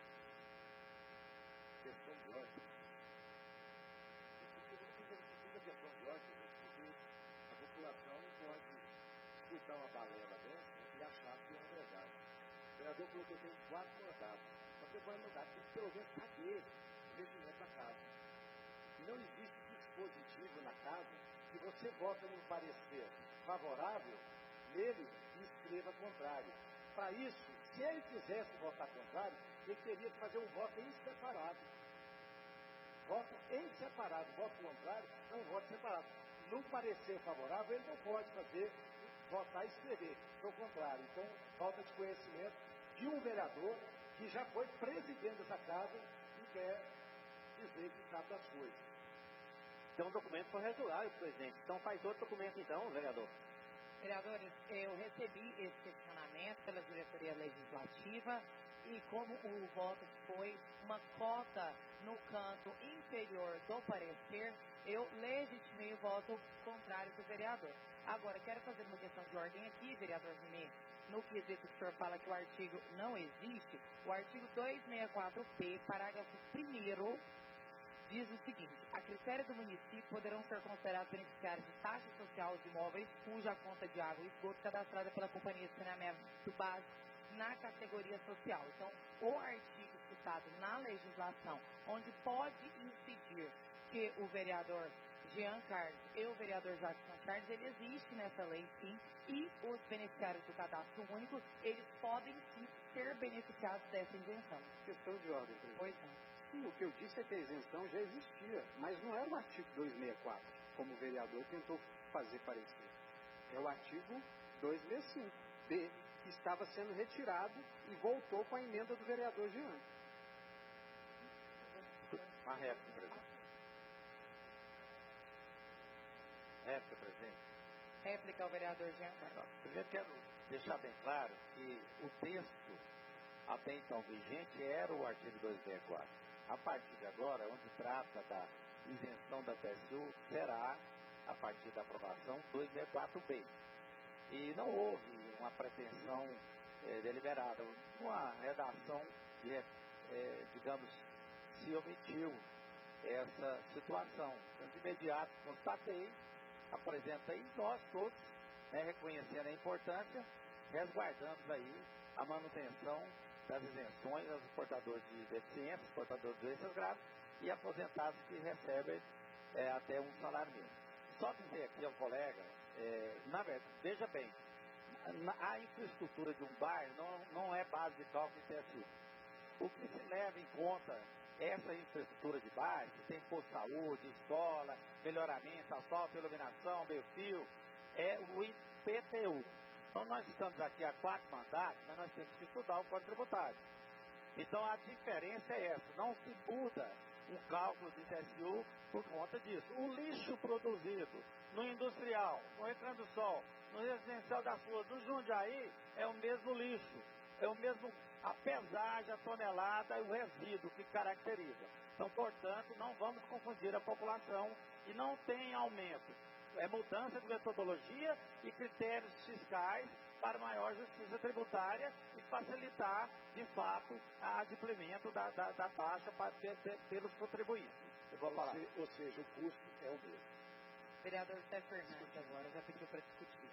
Questão de ordem. Fica questão de ordem, porque a população não pode escutar uma balela dessa e achar que é uma verdade. O vereador falou que eu tenho 4 mandatos. Só que vai mandar, tem que pelo menos saber o regimento da casa. Não existe dispositivo na casa que você vota num parecer favorável, nele e escreva contrário. Para isso, se ele quisesse votar contrário, ele teria que fazer um voto em separado. Voto em separado, voto contrário, é um voto separado. Num parecer favorável, ele não pode votar e escrever, ao contrário. Então, falta de conhecimento de um vereador que já foi presidente dessa casa e quer dizer que sabe das coisas. Então o documento foi regular, presidente. Então faz outro documento então, vereador. Vereadores, eu recebi esse questionamento pela diretoria legislativa e como o voto foi uma cota no canto inferior do parecer, eu legitimei o voto contrário do vereador. Agora, quero fazer uma questão de ordem aqui, vereador Ribeiro. No quesito que o senhor fala que o artigo não existe, o artigo 264p, parágrafo 1º, diz o seguinte: a critério do município poderão ser considerados beneficiários de taxa social de imóveis cuja conta de água e esgoto cadastrada pela Companhia de Saneamento Básico na categoria social. Então, o artigo citado na legislação, onde pode incidir que o vereador Jean Carlos e o vereador Jackson Charles, ele existe nessa lei sim, e os beneficiários do cadastro único, eles podem sim ser beneficiados dessa isenção. Questão de ordem, presidente. Pois não. Sim, o que eu disse é que a isenção já existia, mas não é o artigo 264, como o vereador tentou fazer parecer. É o artigo 265B, que estava sendo retirado e voltou com a emenda do vereador Jean. Uma réplica, presidente. Réplica, presidente. Réplica ao vereador Jean Carlos. Primeiro quero deixar bem claro que o texto até então vigente era o artigo 264. A partir de agora, onde trata da isenção da TSU, será, a partir da aprovação, 264B. E não houve uma pretensão deliberada, uma redação, digamos, se omitiu essa situação. Então, de imediato, constatei, apresentei, nós todos, reconhecendo a importância, resguardamos aí a manutenção das isenções aos portadores de deficiências, portadores de doenças graves e aposentados que recebem até um salário mínimo. Só dizer aqui ao colega, na verdade, veja bem, a infraestrutura de um bairro não é base de cálculo de TSU. O que se leva em conta essa infraestrutura de bairro, que tem posto de saúde, escola, melhoramento, asfalto, iluminação, meio-fio, é o IPTU. Então nós estamos aqui há 4 mandatos, mas nós temos que estudar o Código Tributário. Então a diferença é essa, não se muda um cálculo de TSU por conta disso. O lixo produzido no industrial, no Rio Grande do Sul, no residencial das ruas, no Jundiaí, é o mesmo lixo, é o mesmo a pesagem, a tonelada e o resíduo que caracteriza. Então, portanto, não vamos confundir a população e não tem aumento. É mudança de metodologia e critérios fiscais para maior justiça tributária e facilitar, de fato, o adimplemento da taxa pelos contribuintes. Eu vou falar. Ou seja, o custo é o mesmo. O vereador Zé Fernandes agora já pediu para discutir.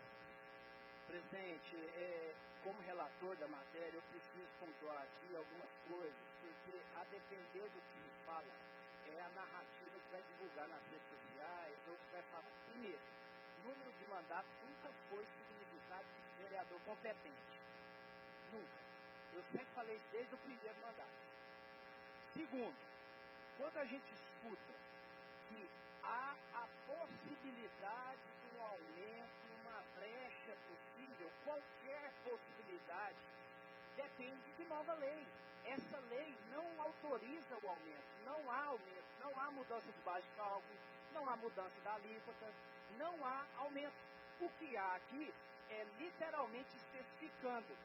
Presidente, como relator da matéria, eu preciso pontuar aqui algumas coisas, porque a depender do que se fala, é a narrativa que vai divulgar nas redes sociais, ou que vai falar. Primeiro, número de mandatos nunca foi significado de vereador competente. Nunca. Eu sempre falei isso desde o primeiro mandato. Segundo, quando a gente escuta que há a possibilidade de um aumento, uma brecha possível, qualquer possibilidade depende de nova lei. Essa lei não autoriza o aumento, não há aumento, não há mudança de base de cálculo, não há mudança da alíquota, não há aumento. O que há aqui é literalmente especificando,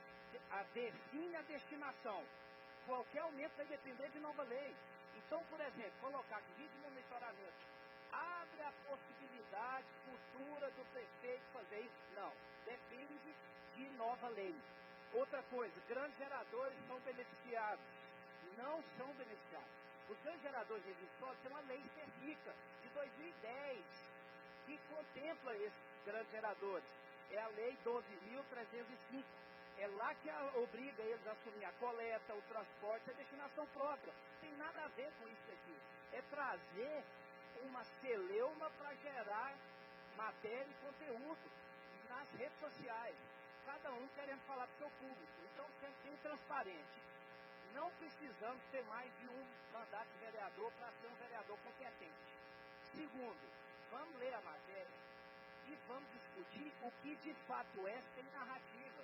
define a destinação. Qualquer aumento vai depender de nova lei. Então, por exemplo, colocar aqui vídeo de monitoramento, abre a possibilidade futura do prefeito fazer isso? Não, depende de nova lei. Outra coisa, grandes geradores são beneficiados. Não são beneficiados. Os grandes geradores de registro têm uma lei específica de 2010 que contempla esses grandes geradores. É a lei 12.305. É lá que obriga eles a assumir a coleta, o transporte, a destinação própria. Não tem nada a ver com isso aqui. É trazer uma celeuma para gerar matéria e conteúdo nas redes sociais. Cada um querendo falar para o seu público. Então, sempre transparente. Não precisamos ter mais de um mandato de vereador para ser um vereador competente. Segundo, vamos ler a matéria e vamos discutir o que de fato é sem narrativa.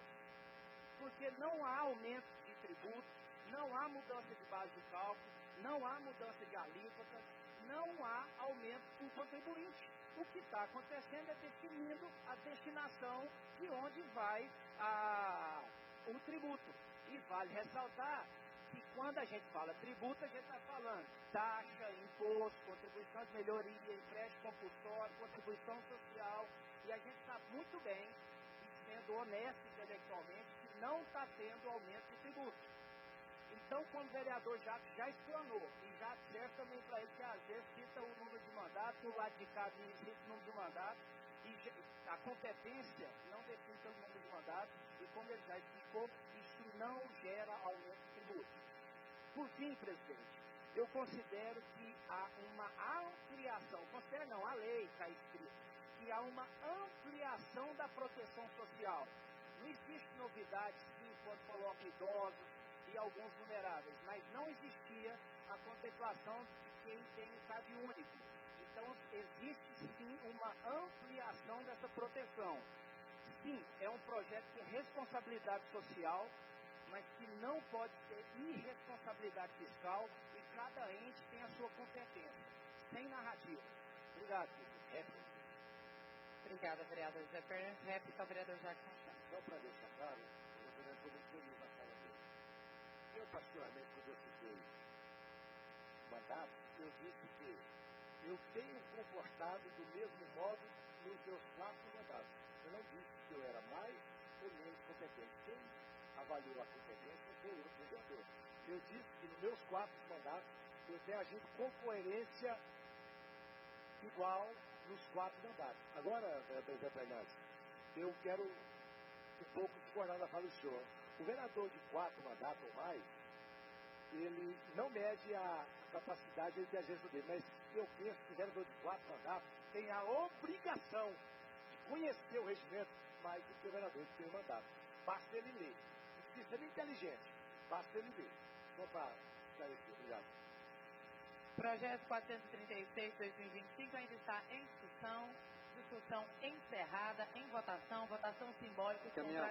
Porque não há aumento de tributo, não há mudança de base de cálculo, não há mudança de alíquota, não há aumento do contribuinte. O que está acontecendo é definindo a destinação de onde vai o tributo. E vale ressaltar que quando a gente fala tributo, a gente está falando taxa, imposto, contribuição de melhoria, empréstimo compulsório, contribuição social, e a gente sabe muito bem, sendo honesto intelectualmente, que não está tendo aumento de tributo. Então, quando o vereador já explanou, e já serve também para ele que às vezes cita o número de mandatos, o lado de cá cita o número de mandatos, e a competência não define o número de mandatos, e como ele já explicou, isso não gera aumento de tributo. Por fim, presidente, eu considero que há uma ampliação, considero não, a lei está escrita, que há uma ampliação da proteção social. Não existe novidade, sim, quando coloca idosos e alguns vulneráveis, mas não existia a contemplação de quem tem o CAD único. Então, existe sim uma ampliação dessa proteção. Se mim, é um projeto com responsabilidade social, mas que não pode ter irresponsabilidade fiscal e cada ente tem a sua competência, sem narrativa. Obrigado, Felipe. Obrigada, vereador José Fernandes. Réplica ao vereador Jackson Santos. Só para deixar claro, eu também estou muito feliz na fala dele. Eu, particularmente, quando eu fiquei mandato, eu disse que eu tenho comportado do mesmo modo nos meus 4 mandatos. Eu não disse que eu era mais ou menos competente. Quem avaliou a competência foi o outro vereador. Eu disse que nos meus 4 mandatos eu tenho agido com coerência igual nos 4 mandatos. Agora, vereador Zé Fernandes, eu quero um pouco discordar da fala do senhor. O vereador de 4 mandatos ou mais, ele não mede a capacidade de agência dele, mas eu penso que o vereador de 4 mandatos tem a obrigação de conhecer o regimento mais do que o vereador de 3 mandatos. Basta ele ler. Não precisa ser inteligente, basta ele ler. Só para esclarecer. Obrigado. Projeto 436/2025 ainda está em discussão. Discussão encerrada, em votação. Votação simbólica.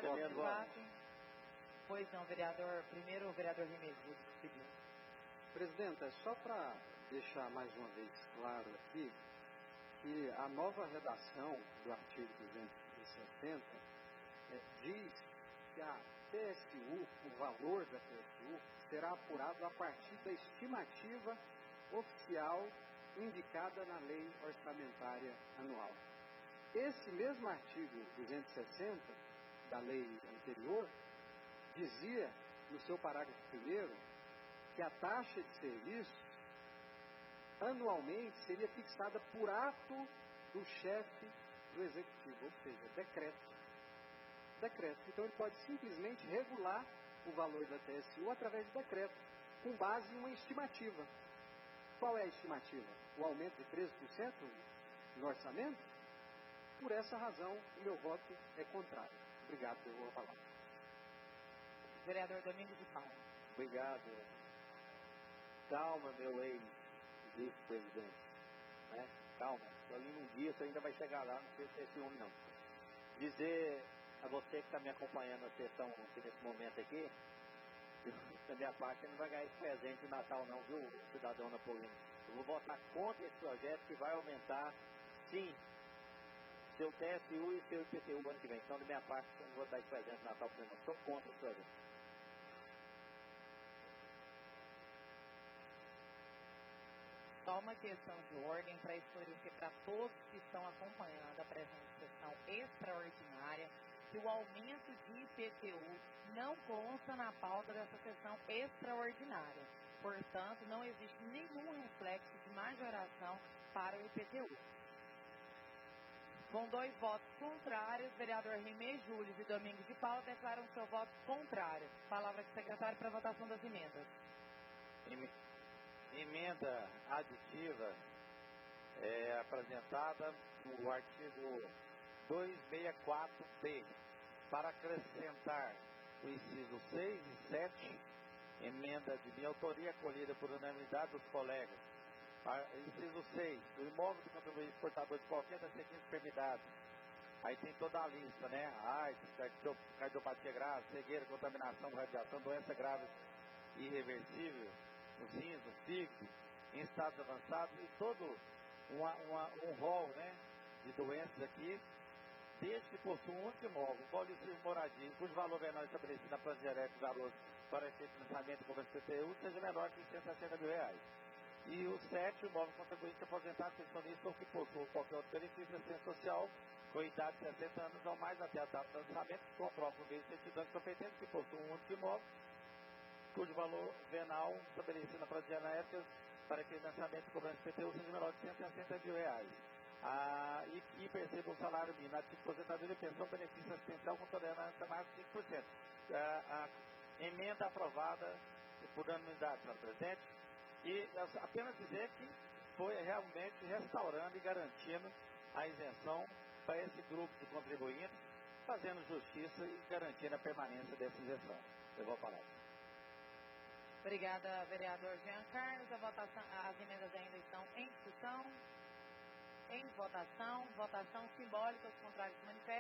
Pois não, vereador. Primeiro, o vereador Rimeiro. Presidenta, só para deixar mais uma vez claro aqui, que a nova redação do artigo 270 diz que a TSU, o valor da TSU, será apurado a partir da estimativa oficial indicada na lei orçamentária anual. Esse mesmo artigo 260 da lei anterior dizia, no seu parágrafo 1º, que a taxa de serviço anualmente seria fixada por ato do chefe do executivo, ou seja, decreto. Então ele pode simplesmente regular o valor da TSU através de decreto, com base em uma estimativa. Qual é a estimativa? O aumento de 13% no orçamento? Por essa razão, o meu voto é contrário. Obrigado pela palavra. Vereador Domingos de Paulo. Obrigado. Calma, meu ex-vice-presidente. Né? Calma. Ali num dia você ainda vai chegar lá, não sei se é esse homem não. Dizer a você que está me acompanhando a sessão nesse momento aqui, da minha parte, não vai ganhar esse presente de Natal não, viu, cidadão Napoleão? Eu vou votar contra esse projeto que vai aumentar, sim, seu TSU e seu IPTU ano que vem. Então, da minha parte, eu não vou dar esse presente de Natal para você não. Estou contra esse projeto. Só uma questão de ordem para esclarecer para todos que estão acompanhando a presente sessão extraordinária que o aumento de IPTU não consta na pauta dessa sessão extraordinária. Portanto, não existe nenhum reflexo de majoração para o IPTU. Com 2 votos contrários, vereador Rimei Júlio e Domingos de Paulo declaram seu voto contrário. Palavra do secretário para a votação das emendas. Emenda aditiva apresentada no artigo 264B para acrescentar o inciso 6 e 7, emenda de minha autoria acolhida por unanimidade dos colegas. Inciso 6, o imóvel do contribuinte portador de qualquer das seguintes enfermidades. Aí tem toda a lista, né? AIDS, cardiopatia grave, cegueira, contaminação, radiação, doença grave irreversível, os rins, o fígado, em estados avançados e todo um rol, né, de doenças aqui, desde que possua um único imóvel, qualificado moradia, cujo valor venal estabelecido na planta genética de valores para efeito de financiamento como SPTU seja menor que R$160.000. E o 7, o imóvel contribuinte aposentado, pensionista ou que possua qualquer outro benefício de assistência social com idade de 60 anos ou mais até a data do lançamento, com o próprio meio de certidão competente que possua um único imóvel, cujo valor venal estabelecido na planta genética para que o financiamento como SPTU seja menor de R$160.000. E perceba o salário mínimo, ativo de aposentadoria, pensão, benefício assistencial com tolerância máxima de 5%. A emenda aprovada por unanimidade, senhor presidente, e apenas dizer que foi realmente restaurando e garantindo a isenção para esse grupo de contribuintes, fazendo justiça e garantindo a permanência dessa isenção. Eu vou falar. Obrigada, vereador Jean Carlos. As emendas ainda estão em discussão. Em votação simbólica, os contrários se manifestam.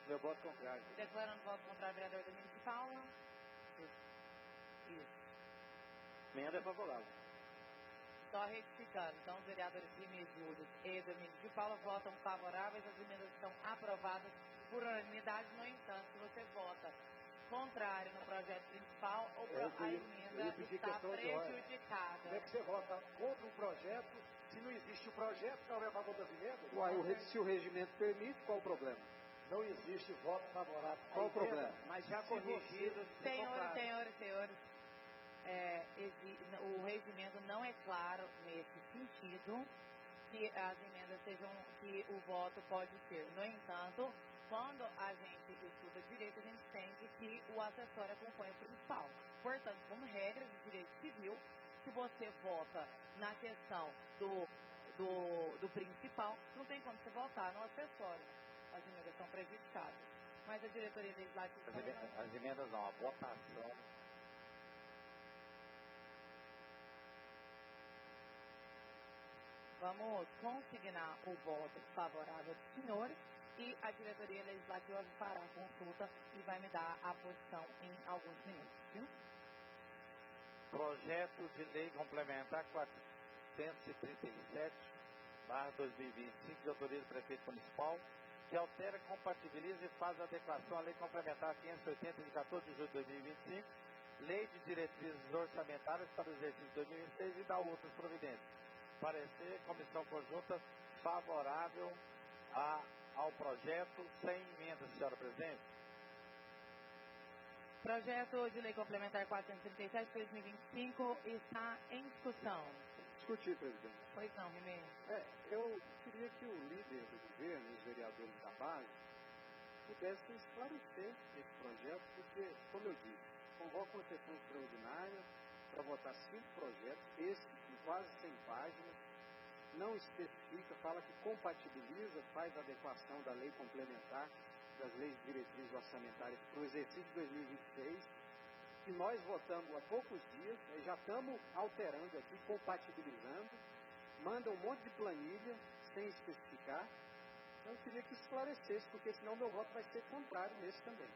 Meu voto contrário. Declarando voto contrário, vereador Domingos de Paula. Isso. Emenda é favorável. Só retificando, então os vereadores Guilherme Júlio e Domingos de Paula votam favoráveis, as emendas estão aprovadas por unanimidade. No entanto, se você vota contrário no projeto principal, a emenda está prejudicada. Como é que você vota contra o projeto se não existe o projeto, não é a favor das emendas? Uai, se o regimento permite, qual o problema? Não existe voto favorável. Qual o problema? Mas já corrigido. Senhores, o regimento não é claro nesse sentido que as emendas sejam, que o voto pode ser. No entanto, quando a gente estuda direito, a gente entende que o acessório acompanha o principal. Portanto, como regra de direito civil, se você vota na questão do principal, não tem como você votar no acessório. As emendas são prejudicadas. Mas a diretoria legislativa... As emendas não, a votação... Vamos consignar o voto favorável dos senhores e a diretoria legislativa fará a consulta e vai me dar a posição em alguns minutos, viu? Projeto de lei complementar 437/2025, de autoria do prefeito municipal, que altera, compatibiliza e faz adequação à lei complementar 580 de 14 de julho de 2025, lei de diretrizes orçamentárias para o exercício de 2026 e dá outras providências. Parecer, comissão conjunta favorável ao projeto, sem emenda, senhora presidente. Projeto de lei complementar 437/2025 está em discussão. Discutir, presidente. Pois não, Rimei. Eu queria que o líder do governo, os vereadores da base, pudessem esclarecer esse projeto, porque, como eu disse, convoca uma sessão extraordinária para votar 5 projetos, esse com quase 100 páginas, não especifica, fala que compatibiliza, faz adequação da lei complementar das leis de diretrizes orçamentárias para o exercício de 2026, que nós votamos há poucos dias, já estamos alterando aqui, compatibilizando, manda um monte de planilha sem especificar. Então eu queria que esclarecesse, porque senão meu voto vai ser contrário nesse também.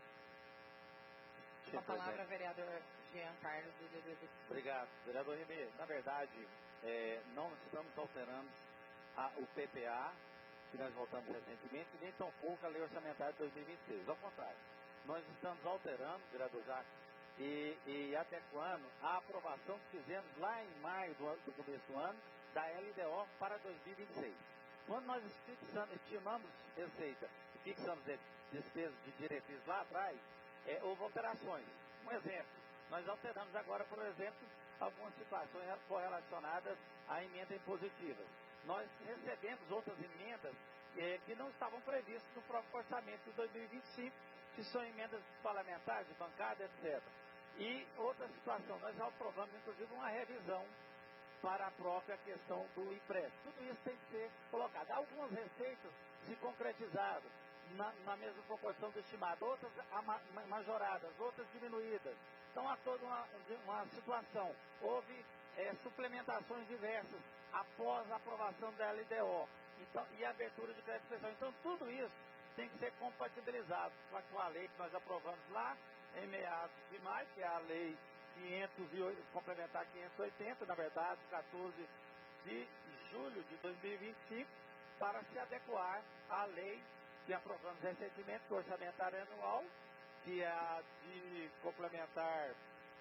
Com a palavra, vereador Jean Carlos, do DDD. Obrigado, vereador Ribeiro. Na verdade, não estamos alterando o PPA, que nós votamos recentemente, nem tampouco a lei orçamentária de 2026. Ao contrário, nós estamos alterando, vereador Jacques, e adequando a aprovação que fizemos lá em maio do começo do ano, da LDO para 2026. Quando nós estimamos receita e fixamos despesas de diretrizes lá atrás, houve alterações. Um exemplo, nós alteramos agora, por exemplo, algumas situações correlacionadas à emenda impositiva. Nós recebemos outras emendas que não estavam previstas no próprio orçamento de 2025, que são emendas parlamentares, de bancada, etc. E outra situação, nós já aprovamos, inclusive, uma revisão para a própria questão do empréstimo. Tudo isso tem que ser colocado. Algumas receitas se concretizaram na mesma proporção do estimado, outras majoradas, outras diminuídas. Então há toda uma situação. Houve suplementações diversas após a aprovação da LDO e a abertura de crédito especial. Então tudo isso tem que ser compatibilizado com a lei que nós aprovamos lá em meados de maio, que é a lei 508, complementar 580, na verdade, 14 de julho de 2025, para se adequar à lei que aprovamos recentemente, que é o orçamentário anual, que é a de complementar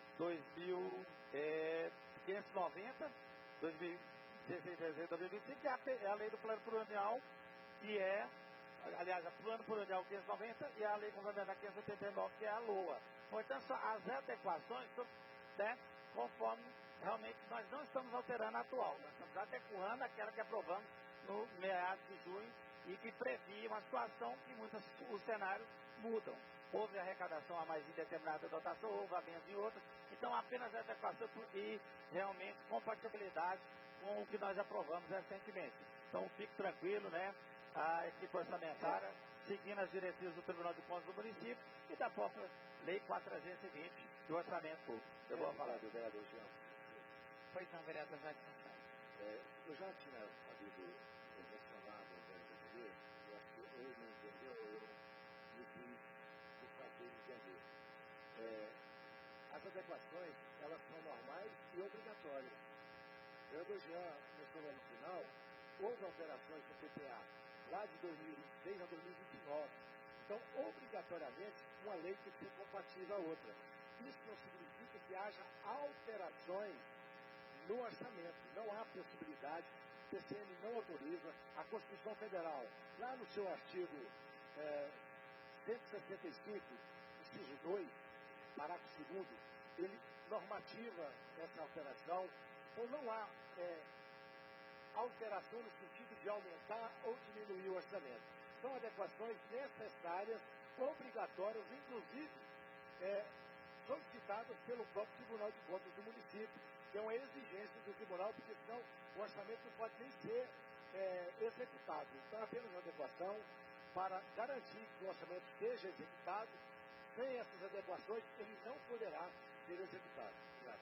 2.590, 2016 de dezembro de 2025, que é a lei do plano plurianual, que é, aliás, a plano plurianual 590 e a lei complementar 589, que é a LOA. Portanto, as adequações, né, conforme realmente nós não estamos alterando a atual, nós estamos adequando aquela que aprovamos no meados de junho e que previa uma situação que os cenários mudam. Houve arrecadação a mais de determinada dotação, houve a menos em outras, então apenas adequação e realmente compatibilidade com o que nós aprovamos recentemente. Então fique tranquilo, né? A equipe orçamentária seguindo as diretrizes do Tribunal de Contas do município e da própria Lei 420 do Orçamento Público. Eu vou falar do vereador Jean. Pois não, vereador Jackson. Eu já tinha havido mencionado no anterior, eu acho que ele não entendeu, eu me as adequações, elas são normais e obrigatórias. Eu já, no seu ano final, houve alterações no PPA, lá de 2026 a 2029. Então, obrigatoriamente, uma lei tem que ser compatível à outra. Isso não significa que haja alterações no orçamento. Não há possibilidade, o TCM não autoriza, a Constituição Federal, lá no seu artigo 165, inciso 2, parágrafo 2º, ele normativa essa alteração, então não há alteração no sentido de aumentar ou diminuir o orçamento. São adequações necessárias, obrigatórias, inclusive solicitadas pelo próprio Tribunal de Contas do município, que é uma exigência do tribunal, porque senão o orçamento não pode nem ser executado. Então, apenas uma adequação para garantir que o orçamento seja executado. Sem essas adequações, ele não poderá ser executado. Obrigado.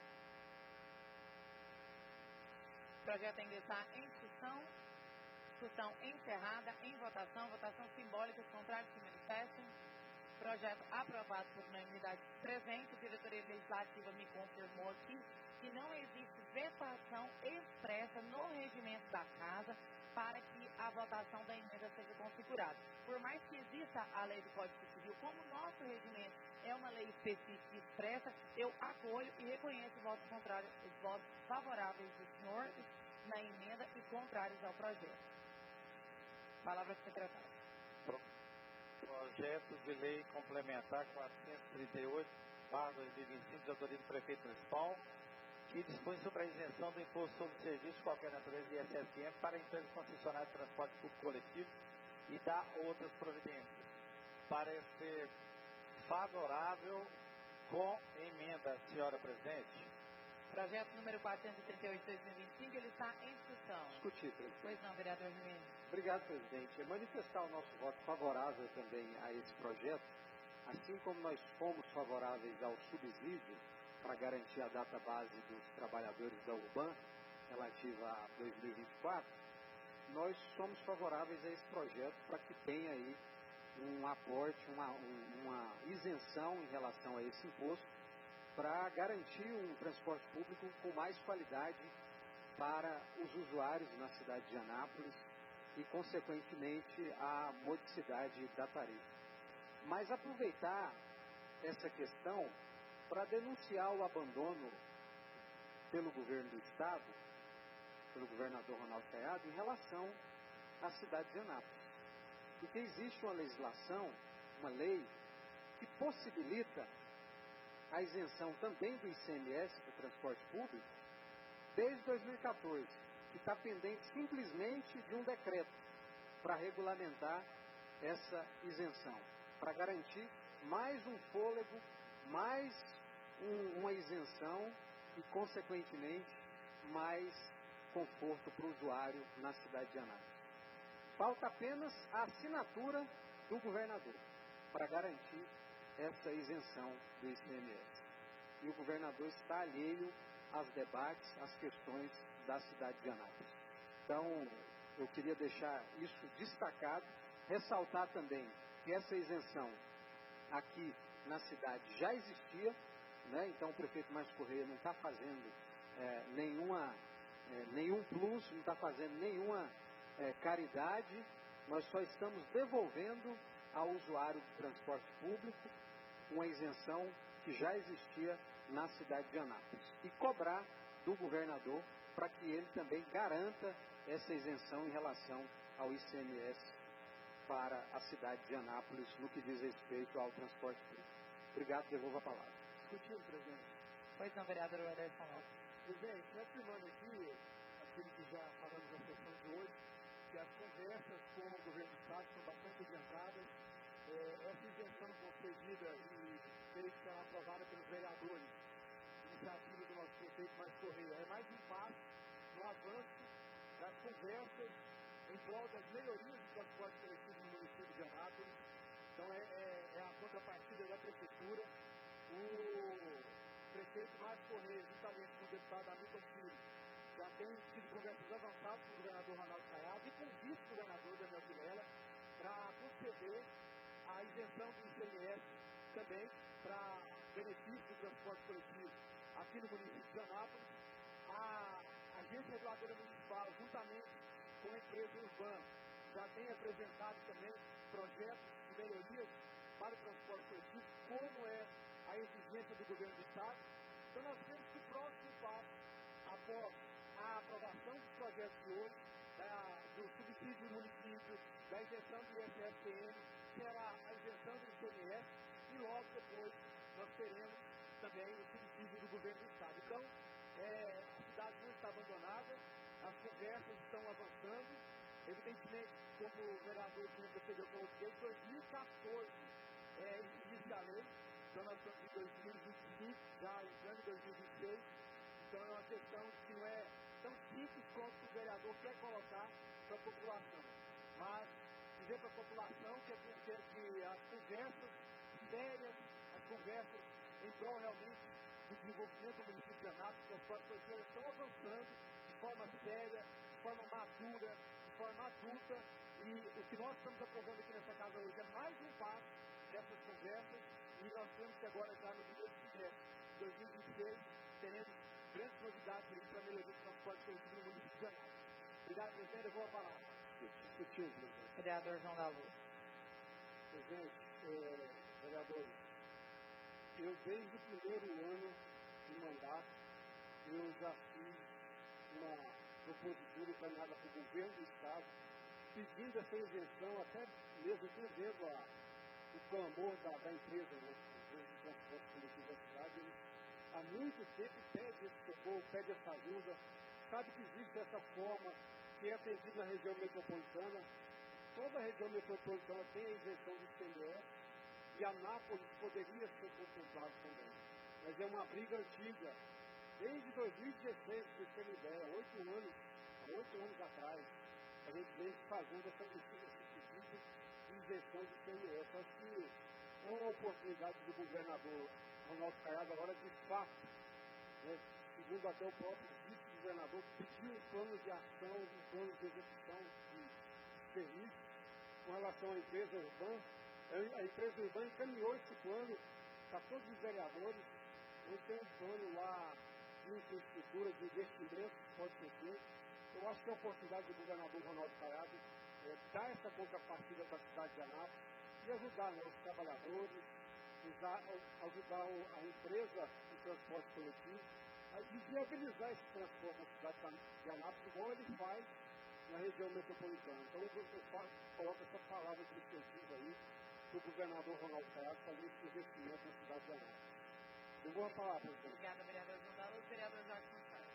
O projeto ainda está em discussão. Discussão encerrada, em votação simbólica, os contrários se manifestam. Projeto aprovado por unanimidade presente. A diretoria legislativa me confirmou aqui que não existe vetação expressa no regimento da Casa para que a votação da emenda seja configurada. Por mais que exista a lei do Código Civil, como o nosso regimento é uma lei específica e expressa, eu acolho e reconheço os votos favoráveis dos senhores na emenda e contrários ao projeto. Palavra do secretário. Projeto de lei complementar 438/2025, de autoria do prefeito municipal, que dispõe sobre a isenção do imposto sobre serviço de qualquer natureza de ISSM para empresas concessionárias de transporte público coletivo e dá outras providências. Parecer favorável com emenda, senhora presidente. Projeto número 438/2025, ele está em discussão. Discutir, presidente. Pois não, vereador Jimenez. Obrigado, presidente. Manifestar o nosso voto favorável também a esse projeto, assim como nós fomos favoráveis ao subsídio para garantir a data base dos trabalhadores da URBAN, relativa a 2024, nós somos favoráveis a esse projeto para que tenha aí um aporte, uma isenção em relação a esse imposto, para garantir um transporte público com mais qualidade para os usuários na cidade de Anápolis e, consequentemente, a modicidade da tarifa. Mas aproveitar essa questão para denunciar o abandono pelo governo do Estado, pelo governador Ronaldo Caiado, em relação à cidade de Anápolis. Porque existe uma legislação, uma lei, que possibilita a isenção também do ICMS do transporte público desde 2014, que está pendente simplesmente de um decreto para regulamentar essa isenção, para garantir mais um fôlego, mais uma isenção e, consequentemente, mais conforto para o usuário na cidade de Anápolis. Falta apenas a assinatura do governador para garantir essa isenção do ICMS. E o governador está alheio aos debates, às questões da cidade de Anápolis. Então, eu queria deixar isso destacado, ressaltar também que essa isenção aqui na cidade já existia, né? Então o prefeito Márcio Correia não está fazendo nenhum plus, não está fazendo nenhuma caridade, nós só estamos devolvendo ao usuário do transporte público uma isenção que já existia na cidade de Anápolis e cobrar do governador para que ele também garanta essa isenção em relação ao ICMS para a cidade de Anápolis no que diz respeito ao transporte público. Obrigado, devolvo a palavra. Discutindo, presidente. Pois não, vereador Anderson. Presidente, afirmando aqui, aquilo que já falamos na sessão de hoje, que as conversas com o governo do Estado são bastante adiantadas. Essa isenção concedida e feita aprovada pelos vereadores, iniciativa do nosso prefeito Márcio Correia, é mais um passo no avanço das conversas em prol das melhorias do transporte coletivo no município de Anápolis. Então, é a contrapartida da prefeitura. O prefeito Márcio Correia, juntamente com o deputado Hamilton Filho, já tem tido conversas avançadas com o governador Ronaldo Caiado e com o vice-governador Daniel Vilela para conceder a isenção do ICMS também para benefício do transporte coletivo aqui no município de Anápolis, a Agência Reguladora Municipal, juntamente com a empresa Urbana, já tem apresentado também projetos de melhorias para o transporte coletivo, como é a exigência do governo do Estado. Então nós temos que o próximo passo, após a aprovação dos projetos de hoje, do subsídio do município, da isenção do ISS-PN, será a isenção do ICMS e logo depois nós teremos também o subsídio do governo do Estado. Então, a cidade não está abandonada, as conversas estão avançando. Evidentemente, como o vereador que antecedeu com vocês, 2014 existe a lei, então nós estamos em 2025, já entrando em 2026, então é uma questão que não é tão simples quanto o vereador quer colocar para a população. Mas dizer para a população que as conversas sérias, as conversas em prol realmente do desenvolvimento do município de Anápolis, as pessoas estão avançando de forma séria, de forma madura, de forma adulta, e o que nós estamos aprovando aqui nessa casa hoje é mais um passo dessas conversas, e nós temos que agora já no primeiro semestre de 2026 teremos grandes novidades aí para melhorar o transporte coletivo no município de Anápolis. Obrigado, presidente. Eu vou a palavra. Vereador João da Luz. Presidente, vereadores, eu desde o primeiro ano de mandato, eu já fiz uma propositura encaminhada para o governo do Estado, pedindo essa isenção, até mesmo entendendo o clamor da empresa, né, de transporte coletivo da cidade. Eles, há muito tempo pede esse socorro, pede essa ajuda, sabe que existe essa forma que é atendida na região metropolitana. Toda a região metropolitana tem a isenção do ICMS e Anápolis poderia ser contemplado também. Mas é uma briga antiga. Desde 2016, para vocês terem ideia, há 8 anos atrás, a gente vem fazendo esse pedido de isenção do ICMS. Acho que é uma oportunidade do governador Ronaldo Caiado agora, de fato, né, segundo até o próprio vice-governador, pediu um plano de ação, um plano de execução de serviço com relação à empresa Urbana. A empresa Urbana encaminhou esse plano para todos os vereadores. Eu tenho um plano lá de infraestrutura, de investimento que pode ser feito. Eu acho que é a oportunidade do governador Ronaldo Caiado dar essa contrapartida para a cidade de Anápolis e ajudar, né, os trabalhadores, ajudar a empresa de transporte coletivo e viabilizar esse transporte na cidade de Anápolis, igual ele faz na região metropolitana. Então eu coloco essa palavra de incentivo aí para o governador Ronaldo Caiado fazer esse investimento na cidade de Anápolis. Eu vou falar, presidente. Obrigada, vereador João da Luz. Vereador Jorge Gonçalves.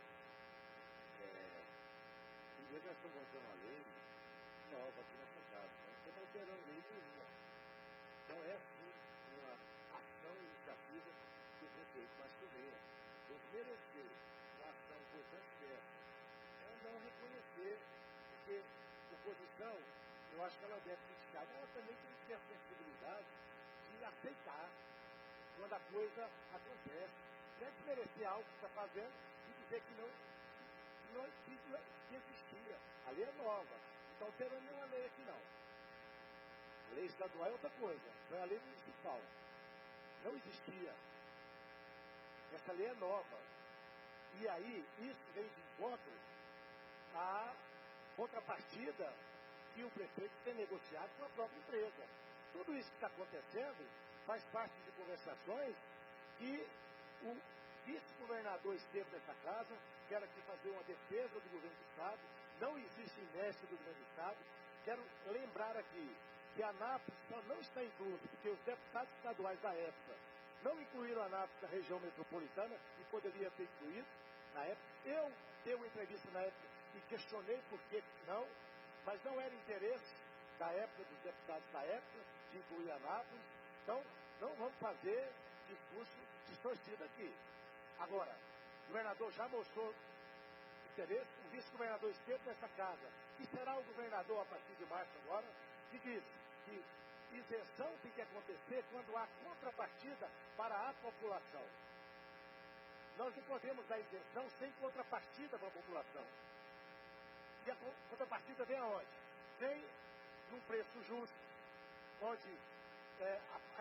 Primeiro nós estamos votando uma lei nova aqui nessa casa. Nós estamos alterando lei nenhuma. Então é sim uma ação iniciativa do prefeito Márcio Meira. Desmerecer uma ação importante dessa é não reconhecer, porque oposição, eu acho que ela deve criticar, mas ela também tem que ter a sensibilidade de aceitar quando a coisa acontece, não é desmerecer algo que está fazendo e dizer que não existia. A lei é nova, não está alterando nenhuma lei aqui não. A lei estadual é outra coisa, então é a lei municipal. Não existia. Essa lei é nova. E aí, isso vem de encontro à contrapartida que o prefeito tem negociado com a própria empresa. Tudo isso que está acontecendo faz parte de conversações que o vice-governador esteve nessa casa, quero aqui fazer uma defesa do governo do Estado, não existe inércia do governo do Estado. Quero lembrar aqui que a Anápolis não está inclusa, porque os deputados estaduais da época não incluíram a Anápolis na região metropolitana e poderia ter incluído na época. Eu dei uma entrevista na época e questionei por que não, mas não era interesse da época, dos deputados da época, de incluir a Anápolis. Então, não vamos fazer discurso distorcido aqui. Agora, o governador já mostrou interesse, o vice-governador esteve nessa casa, e será o governador a partir de março agora, que diz que isenção tem que acontecer quando há contrapartida para a população. Nós não podemos dar isenção sem contrapartida para a população. E a contrapartida vem aonde? Vem num preço justo, onde a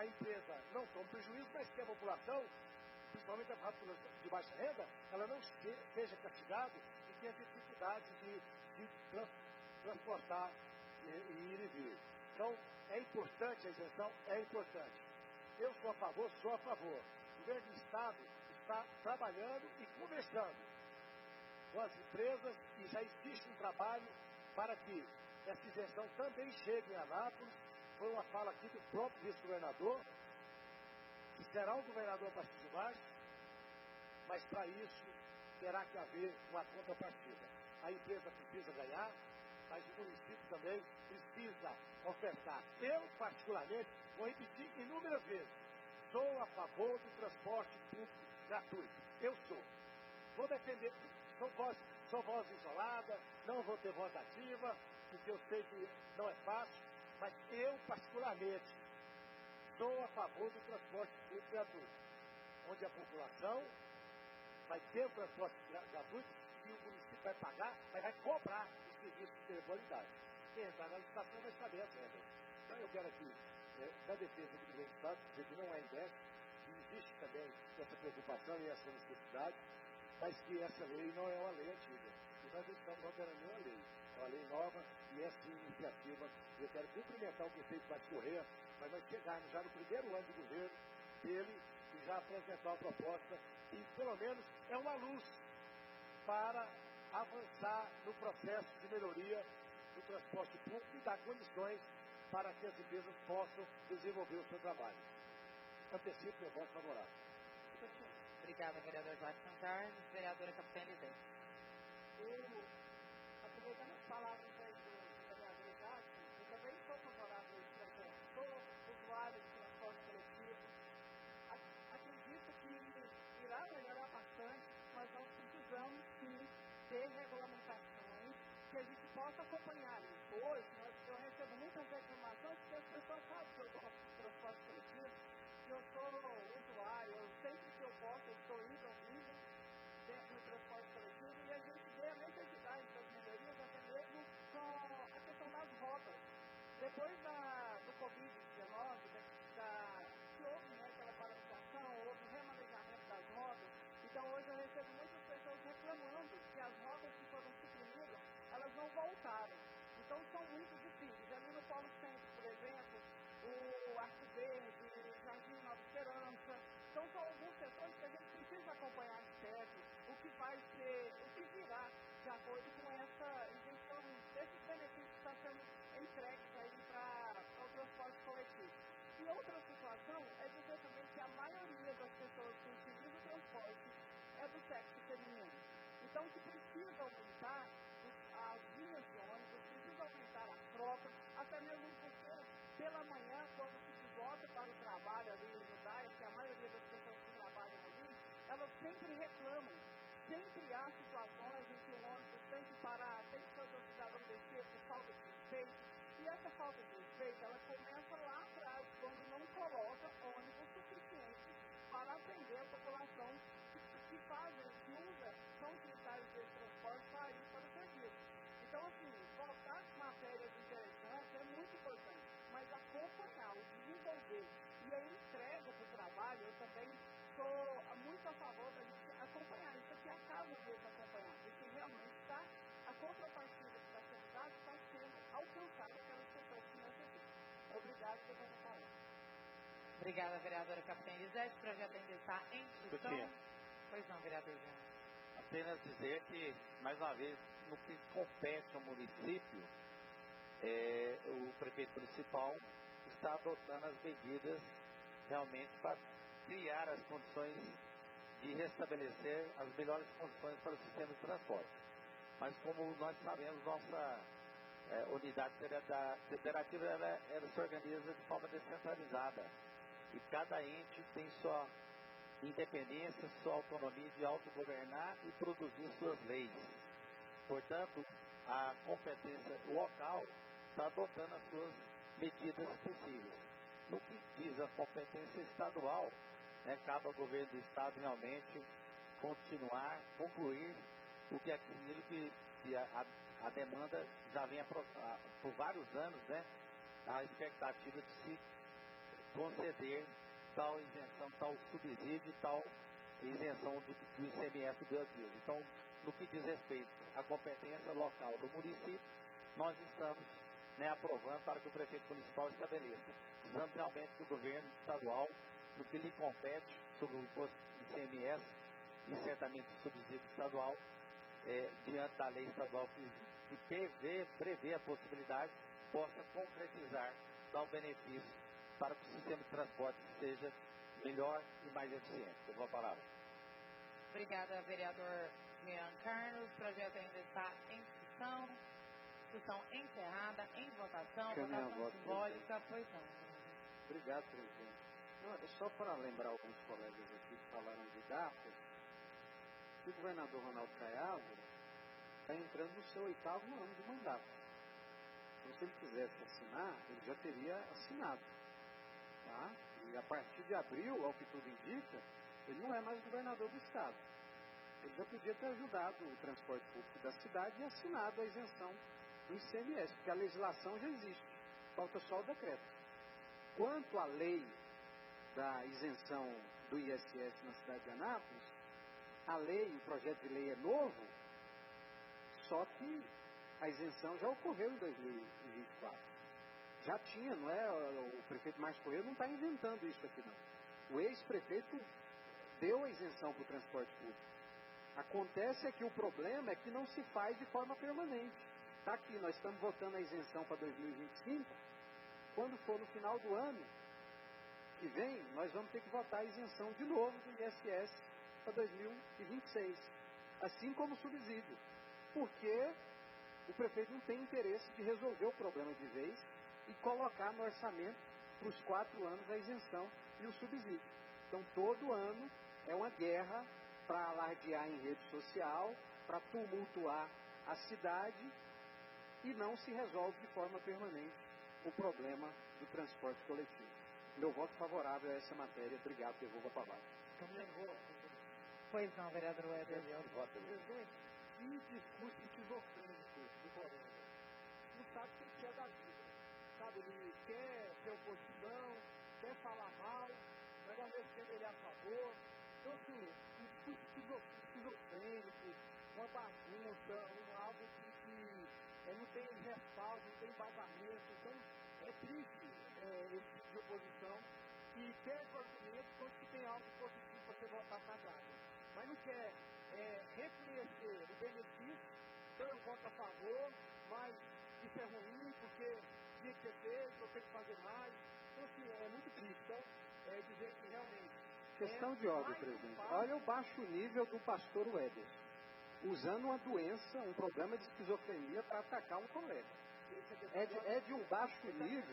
a empresa não tome prejuízo, mas que a população, principalmente a população de baixa renda, ela não seja castigada e tenha dificuldade de transportar e ir e vir. Então, é importante a isenção? É importante. Eu sou a favor? Sou a favor. O governo do Estado está trabalhando e conversando com as empresas e já existe um trabalho para que essa isenção também chegue em Anápolis. Foi uma fala aqui do próprio vice-governador, que será o governador a partir de março, mas para isso terá que haver uma contrapartida. A empresa precisa ganhar, mas o município também precisa ofertar. Eu, particularmente, vou repetir inúmeras vezes, sou a favor do transporte público gratuito. Eu sou. Vou defender, sou voz isolada, não vou ter voz ativa, porque eu sei que não é fácil, mas eu, particularmente, sou a favor do transporte público gratuito, onde a população vai ter o transporte gratuito e o município vai pagar, mas vai cobrar o serviço de ter qualidade. Quem entrar na licitação vai saber as regras. Então eu quero aqui, na defesa do governo do Estado, dizer que não é inverso, que existe também essa preocupação e essa necessidade, mas que essa lei não é uma lei antiga. E nós estamos alterando uma lei. É uma lei nova e essa iniciativa, eu quero cumprimentar o prefeito Bate Corrêa, mas nós chegarmos já no primeiro ano de governo dele e já apresentar uma proposta que pelo menos é uma luz para avançar no processo de melhoria do transporte público e dar condições para que as empresas possam desenvolver o seu trabalho. Antecipo meu voto favorável. Obrigada, vereador Jorge Santarnes. Vereadora Capitã Elisete. Eu, aproveitando as palavras aí do vereador Jackson, eu também sou favorável a esse projeto. Sou usuário de transporte coletivo. Acredito que irá melhorar bastante, mas nós precisamos sim ter regulamentações que a gente possa acompanhar. Hoje, eu recebo muitas reclamações porque as pessoas sabem que eu gosto de transporte coletivo, que eu sou usuário, eu sempre que eu posso, eu estou indo ao vivo dentro do transporte coletivo e a gente vê a necessidade das melhorias até mesmo com a questão das rotas. Depois do Covid-19, que houve aquela paralisação, houve o remanejamento das rotas, então hoje eu recebo muitas pessoas reclamando que as rotas que foram suprimidas, elas não voltaram. Então são muito difíceis. Ali no Polo Centro, por exemplo, o Arco Verde, Jardim Nova Esperança, então são alguns setores que a gente precisa acompanhar de perto o que vai ser, o que virá de acordo com essa injeção desses benefícios que estão sendo entregues aí para o transporte coletivo. E outra situação é dizer também que a maioria das pessoas que utilizam o transporte é do sexo feminino. Então, se precisa aumentar as linhas de ônibus, precisa aumentar a frota, até mesmo porque pela manhã, quando se desloca para o trabalho ali no DAIA, que a maioria das pessoas que trabalham ali, elas sempre reclamam. Sempre há situações em que o ônibus tem que parar, tem que fazer o cidadão descer por falta de respeito. E essa falta de respeito, ela começa lá atrás, quando não coloca ônibus suficiente para atender a população que são utilitários desse transporte para ir para o serviço. Então, assim, voltar com matérias interessantes é muito importante, mas acompanhar, o desenvolver e a entrega do trabalho, eu também sou muito a favor da gente acompanhar isso aqui, a casa mesmo acompanhar, porque realmente a contrapartida que está sendo dada está sendo alcançada pelas pessoas que necessitam. Obrigado por ter falado. Obrigada, vereadora Capitã Elisete. O projeto ainda está em discussão. Pois não, vereador Jean. Apenas dizer que, mais uma vez, no que compete ao município, o prefeito municipal está adotando as medidas realmente para criar as condições de restabelecer as melhores condições para o sistema de transporte. Mas como nós sabemos, nossa unidade federativa ela se organiza de forma descentralizada e cada ente tem sua independência, sua autonomia de autogovernar e produzir suas leis. Portanto, a competência local está adotando as suas medidas específicas. No que diz a competência estadual, cabe ao governo do estado realmente concluir o que é aquilo que a demanda já vem por vários anos, a expectativa de se conceder tal isenção, tal subsídio e tal isenção do ICMS do biodiesel. Então, no que diz respeito à competência local do município, nós estamos aprovando para que o prefeito municipal estabeleça, usando realmente do governo estadual, no que lhe compete sobre o imposto do ICMS e certamente o subsídio estadual, diante da lei estadual que prevê a possibilidade, possa concretizar, dar o benefício para que o sistema de transporte seja melhor e mais eficiente. Eu vou a palavra. Obrigada, vereador Jean Carlos. O projeto ainda está em discussão. Discussão encerrada, em votação. Votação simbólica. Pois não. Obrigado, presidente. Não, é só para lembrar alguns colegas aqui que falaram de datas, que o governador Ronaldo Caiado está entrando no seu 8º ano de mandato. Então, se ele quisesse assinar, ele já teria assinado. Tá? E a partir de abril, ao que tudo indica, ele não é mais governador do estado. Ele já podia ter ajudado o transporte público da cidade e assinado a isenção do ICMS, porque a legislação já existe. Falta só o decreto. Quanto à lei da isenção do ISS na cidade de Anápolis, a lei, o projeto de lei é novo, só que a isenção já ocorreu em 2024. Já tinha, não é? O prefeito Márcio Correia não está inventando isso aqui, não. O ex-prefeito deu a isenção para o transporte público. Acontece é que o problema é que não se faz de forma permanente. Está aqui, nós estamos votando a isenção para 2025. Quando for no final do ano que vem, nós vamos ter que votar a isenção de novo do ISS para 2026. Assim como o subsídio. Porque o prefeito não tem interesse de resolver o problema de vez e colocar no orçamento para os 4 anos a isenção e o subsídio. Então, todo ano é uma guerra para alardear em rede social, para tumultuar a cidade e não se resolve de forma permanente o problema do transporte coletivo. Meu voto favorável a essa matéria. Obrigado, devolvo a palavra. Pois não, vereador Weber. Que discurso esquizofrênico do colega. Não sabe o que é da vida. Sabe, ele quer ser oposição, quer falar mal, mas ao mesmo tempo ele é a favor. Então, assim, um discurso esquizofrênico, uma bagunça, algo que não tem respaldo, não tem embasamento. Então, é triste esse tipo de oposição que perde o argumento quando se tem algo positivo para ser votado na casa. Mas não quer reconhecer o benefício, então eu voto a favor, mas isso é ruim porque tinha que ser feito, eu tenho que fazer mais. Então, assim, é muito triste. Então, dizer que realmente... Questão de ordem, presidente. Olha o baixo nível do pastor Weber, usando uma doença, um problema de esquizofrenia para atacar um colega. É de um baixo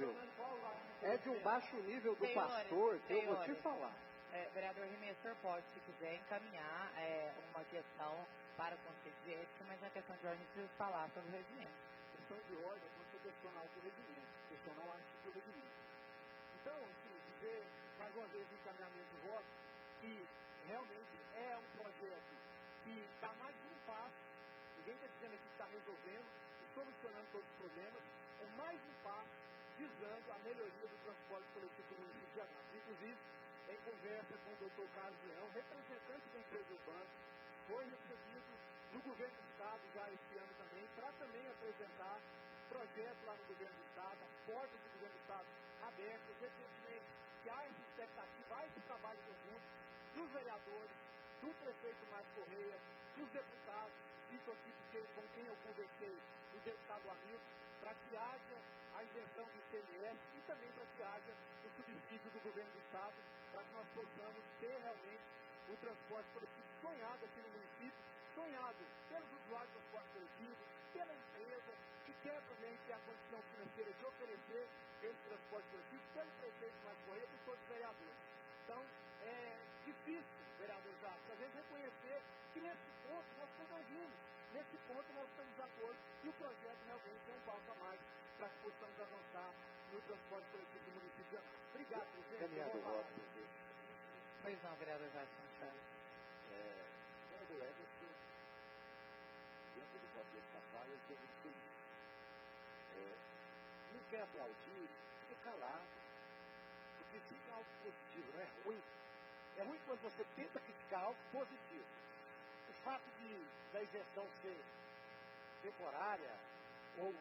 nível do pastor que eu vou te falar. Vereador Rimester pode, se quiser, encaminhar uma questão para o Conselho de Ética, mas na questão de ordem precisa falar sobre o regimento. Questão de ordem é quando você questionar o regimento, questionar o artigo do regimento. Então, assim, dizer, mais uma vez, no encaminhamento do voto, que realmente é um projeto que dá mais de um passo, ninguém está dizendo aqui que está resolvendo e solucionando todos os problemas, é mais um passo visando a melhoria do transporte coletivo do município de Anápolis. Inclusive, em conversa com o doutor Carlos Leão, representante da empresa urbana, foi recebido no governo do Estado já esse ano também, para também apresentar projetos lá no governo do Estado, as portas do governo do Estado abertas, evidentemente que há essa expectativa, há esse trabalho conjunto dos vereadores, do prefeito Márcio Correia, dos deputados, isso aqui porque com quem eu conversei, o deputado amigo, para que haja a isenção do ICMS e também para que haja o subsídio do governo do Estado, para que nós possamos ter realmente o transporte coletivo sonhado aqui no município, sonhado pelos usuários do transporte coletivo, pela empresa, que quer também ter a condição financeira de oferecer esse transporte coletivo, pelo prefeito Márcio Correia e por todos os vereadores. Então, é difícil, vereador Jacques, a gente reconhecer que nesse ponto nós estamos ouvindo, nesse ponto nós estamos de acordo e o projeto realmente é um passo a mais para que possamos avançar no transporte coletivo do município de Anápolis. Obrigado, presidente. Pois não, vereador Jacques. Quando é que dentro do contexto da fala, eu tenho muito feliz. Não quer aplaudir, fica calado. critica algo positivo, não é ruim. É ruim quando você tenta criticar algo positivo. O fato da isenção ser temporária ou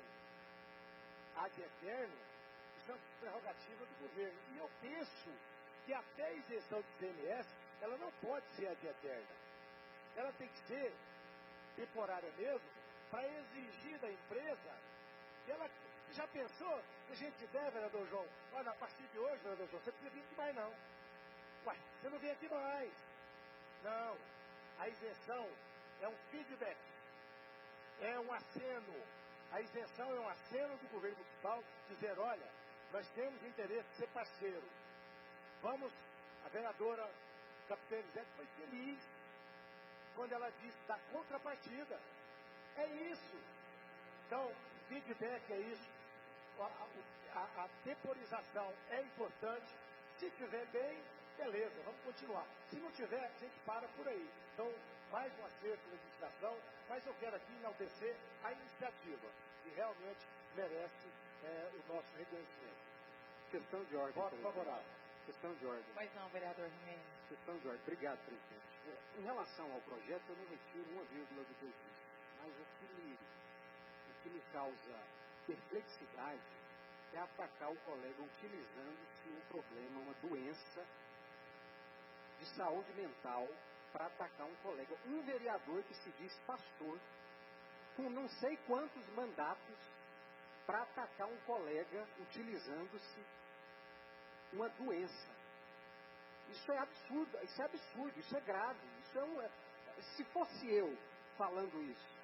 ad eterno, isso é uma prerrogativa do governo. E eu penso que até a isenção do ICMS, ela não pode ser ad eterna. Ela tem que ser temporária mesmo, para exigir da empresa que ela... Já pensou se a gente der, vereador João? Olha, a partir de hoje, vereador João, você não precisa vir aqui mais não. Ué, você não vem aqui mais. Não. A isenção é um feedback. É um aceno. A isenção é um aceno do governo municipal dizer, olha, nós temos interesse de ser parceiro. Vamos, a vereadora Capitalizete foi feliz quando ela disse da contrapartida. É isso. Então, feedback é isso. A temporização é importante. Se tiver bem, beleza, vamos continuar. Se não tiver, a gente para por aí. Então, mais um acerto de legislação, mas eu quero aqui enaltecer a iniciativa, que realmente merece o nosso reconhecimento. Questão de ordem. Voto favorável. Questão de ordem. Pois não, vereador Jimenez. Questão de ordem. Obrigado, presidente. Em relação ao projeto, eu não retiro uma vírgula do que eu disse. Mas o que me causa perplexidade é atacar o colega utilizando-se um problema, uma doença de saúde mental para atacar um colega. Um vereador que se diz pastor, com não sei quantos mandatos, para atacar um colega utilizando-se uma doença. Isso é absurdo, isso é grave. Se fosse eu falando isso,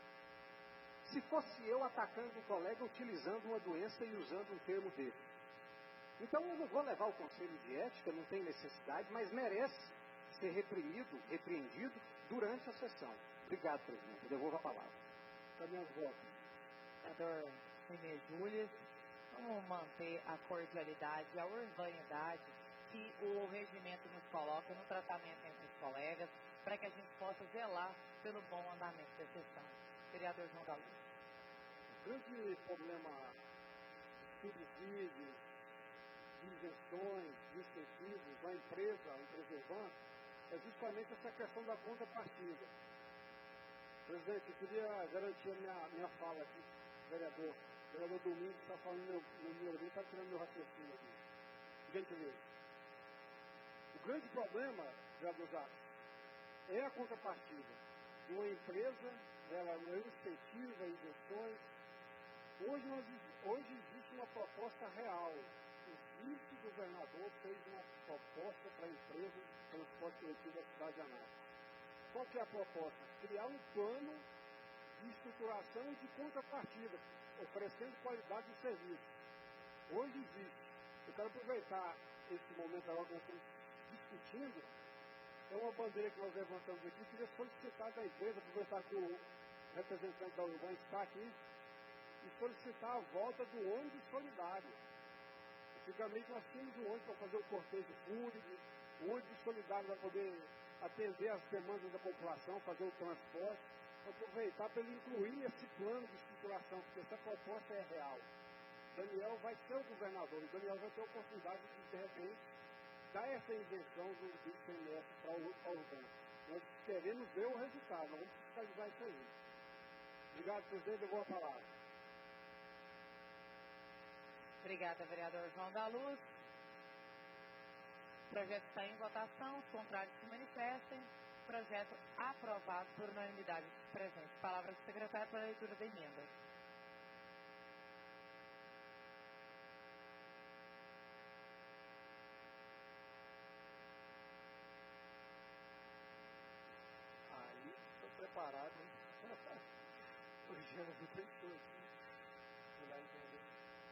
se fosse eu atacando um colega utilizando uma doença e usando um termo dele. Então eu não vou levar o conselho de ética, não tem necessidade, mas merece ser repreendido durante a sessão. Obrigado, presidente. Eu devolvo a palavra. Caminhos votos. Vereador Jimenez Júlia, vamos manter a cordialidade e a urbanidade que o regimento nos coloca no tratamento entre os colegas, para que a gente possa zelar pelo bom andamento da sessão. Vereador João da Luz. O grande problema de subsídios, de isenções, de incentivos da empresa urbana é justamente essa questão da contrapartida. Presidente, eu queria garantir a minha fala aqui, vereador. O vereador Domingos está falando no meu ouvido, está tirando meu raciocínio aqui. Gentileza. O grande problema, vereador Zac, é a contrapartida de uma empresa, ela não incentiva isenções. Hoje existe uma proposta real. O vice-governador fez uma proposta para a empresa de transporte coletivo da cidade de Anápolis. Qual que é a proposta? Criar um plano de estruturação e de contrapartida, oferecendo qualidade de serviço. Hoje existe. Eu quero aproveitar esse momento agora que nós estamos discutindo. É uma bandeira que nós levantamos aqui, queria solicitar da empresa, aproveitar que o representante da Urbana está aqui, e solicitar a volta do ônibus solidário. Antigamente nós tínhamos um ônibus para fazer o cortejo fúnebre, o ônibus solidário para poder atender as demandas da população, fazer o transporte, aproveitar para ele incluir esse plano de estruturação, porque essa proposta é real. Daniel vai ser o governador, e Daniel vai ter a oportunidade de repente, dar essa invenção do ICMS para o Urbana. Nós queremos ver o resultado, nós vamos fiscalizar isso aí. Obrigado, presidente, eu vou falar. Obrigada, vereador João da Luz. O projeto está em votação, os contrários se manifestem. Projeto aprovado por unanimidade dos presentes. Palavra do secretário para a leitura da emenda. Aí, estou preparado, hein? Hoje eu não vi pessoa aqui. Vou lá entender.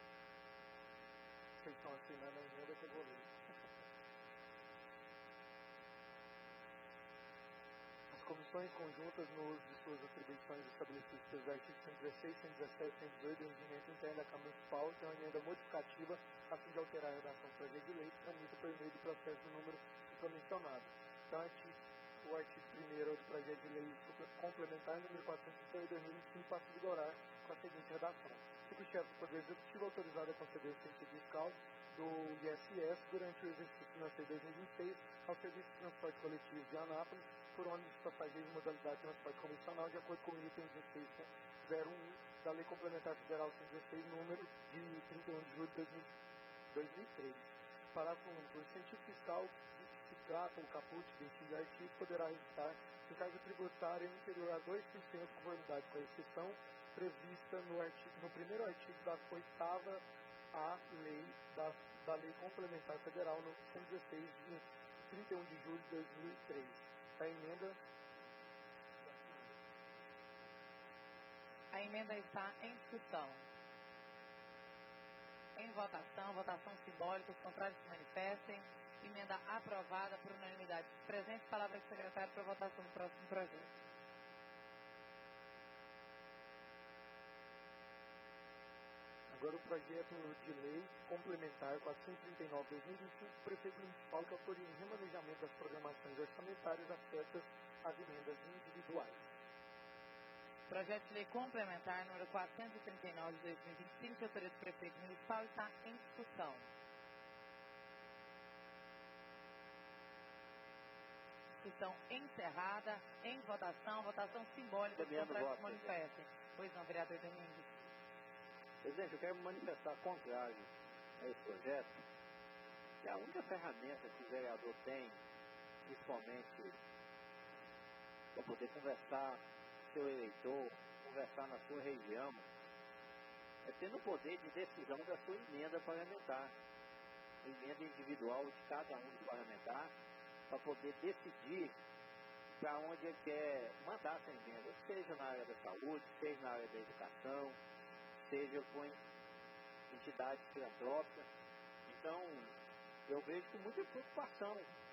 Vocês estão assinando a emenda que eu vou ler. As comissões conjuntas, no uso de suas atribuições estabelecidas pelos artigos 116, 117 e 118 do regimento interno da Câmara Municipal, tem uma emenda modificativa a fim de alterar a redação do projeto de lei que tramita por meio do processo do número supramencionado. Então, o artigo 1º do projeto de lei complementar número 406 de 2025 passa a vigorar com a seguinte redação. Fica o chefe do Poder Executivo autorizado a conceder ciência fiscal do ISS durante o exercício financeiro 2026 ao Serviço de Transporte Coletivo de Anápolis por ônibus de passageiros de modalidade de transporte convencional, de acordo com o item 1601 da Lei Complementar Federal 116, número de 31 de julho de 2003. Parágrafo único. O incentivo fiscal de que se trata o caput desse artigo poderá resultar em carga tributária inferior a 2% de conformidade com a exceção prevista no primeiro artigo da 8ª A Lei da Lei Complementar Federal no 116 de 31 de julho de 2003. A emenda. A emenda está em discussão. Em votação, votação simbólica, os contrários se manifestem. Emenda aprovada por unanimidade. Presente, palavra do secretário para votação do próximo projeto. Agora o projeto de lei complementar 439/2025 do prefeito municipal que autoriza o remanejamento das programações orçamentárias afetas às emendas individuais. Projeto de lei complementar número 439 de 2025, que autoriza o prefeito municipal, está em discussão. Discussão encerrada, em votação, votação simbólica, os contrários se manifestem. Pois não, vereador Domingues. Presidente, eu quero me manifestar contrário a esse projeto, que a única ferramenta que o vereador tem, principalmente para poder conversar com o seu eleitor, conversar na sua região, é tendo o poder de decisão da sua emenda parlamentar, a emenda individual de cada um dos parlamentares, para poder decidir para onde ele quer mandar essa emenda, seja na área da saúde, seja na área da educação, seja com entidades filantrópicas. Então, eu vejo com muita preocupação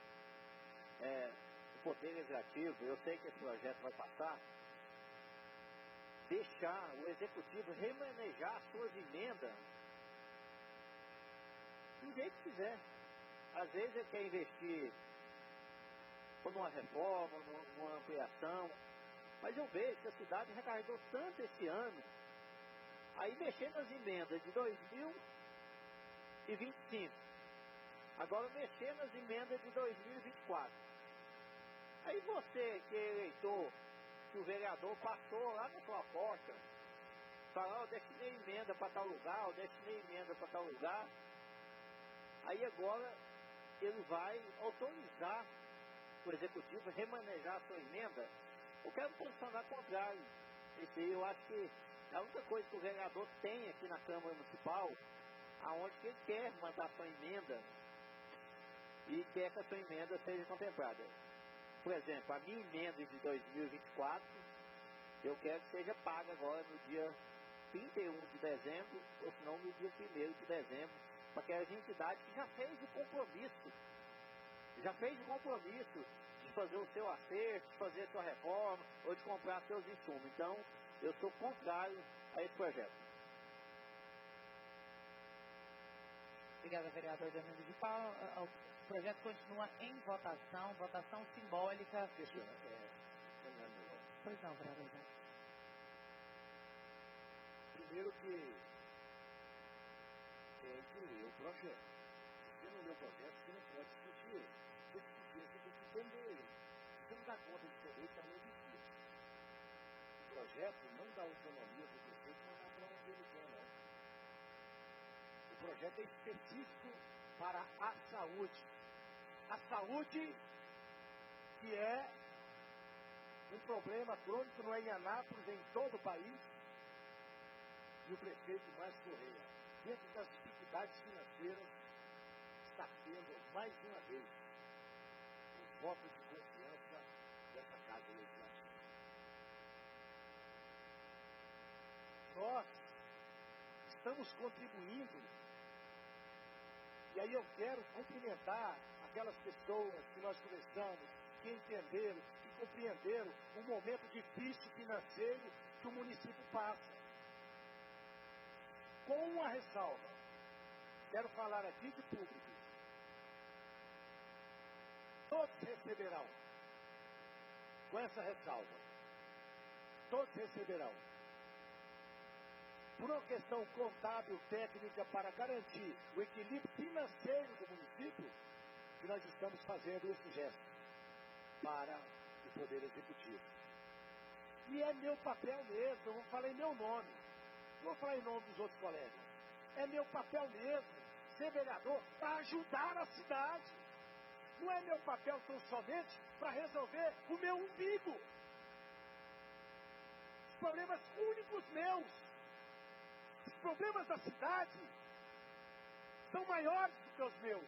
o Poder Legislativo, eu sei que esse projeto vai passar, deixar o Executivo remanejar suas emendas do jeito que quiser. Às vezes ele quer investir ou numa reforma, numa ampliação, mas eu vejo que a cidade recarregou tanto esse ano. Aí mexer nas emendas de 2025. Agora mexer nas emendas de 2024. Aí você, que é eleitor, que o vereador passou lá na sua porta, fala, eu destinei emenda para tal lugar, eu destinei emenda para tal lugar. Aí agora ele vai autorizar o Executivo a remanejar a sua emenda. Eu quero posicionar contrário. Eu acho que a única coisa que o vereador tem aqui na Câmara Municipal, aonde que ele quer mandar sua emenda e quer que a sua emenda seja contemplada. Por exemplo, a minha emenda de 2024, eu quero que seja paga agora no dia 31 de dezembro, ou se não no dia 1º de dezembro, para aquelas entidades que já fez o compromisso de fazer o seu acerto, de fazer a sua reforma, ou de comprar seus insumos. Então, eu sou contrário a esse projeto. Obrigada, vereador Domingues de Paula. O projeto continua em votação, votação simbólica. Pois não, vereador. Primeiro que tem que ler o projeto. Se você não lê o projeto, você não pode discutir ele. Se você discutir, você tem que entender ele. Se você não dá conta de entender, ele também existe. O projeto não dá autonomia para o prefeito mandar para onde ele quer, não. O projeto é específico para a saúde. A saúde que é um problema crônico, não é em Anápolis, é em todo o país. E o prefeito Márcio Correia, dentro das dificuldades financeiras, está tendo mais uma vez um voto de confiança dessa Casa Legislativa. Nós estamos contribuindo, e aí eu quero cumprimentar aquelas pessoas que nós conversamos, que entenderam e compreenderam o momento difícil financeiro que o município passa. Com uma ressalva, quero falar aqui de público. Todos receberão, com essa ressalva, todos receberão por uma questão contábil, técnica, para garantir o equilíbrio financeiro do município, que nós estamos fazendo esse gesto para o Poder Executivo. E é meu papel mesmo, eu vou falar em meu nome, não vou falar em nome dos outros colegas. É meu papel mesmo, ser vereador, para ajudar a cidade. Não é meu papel tão somente para resolver o meu umbigo. Os problemas únicos meus, os problemas da cidade, são maiores do que os meus.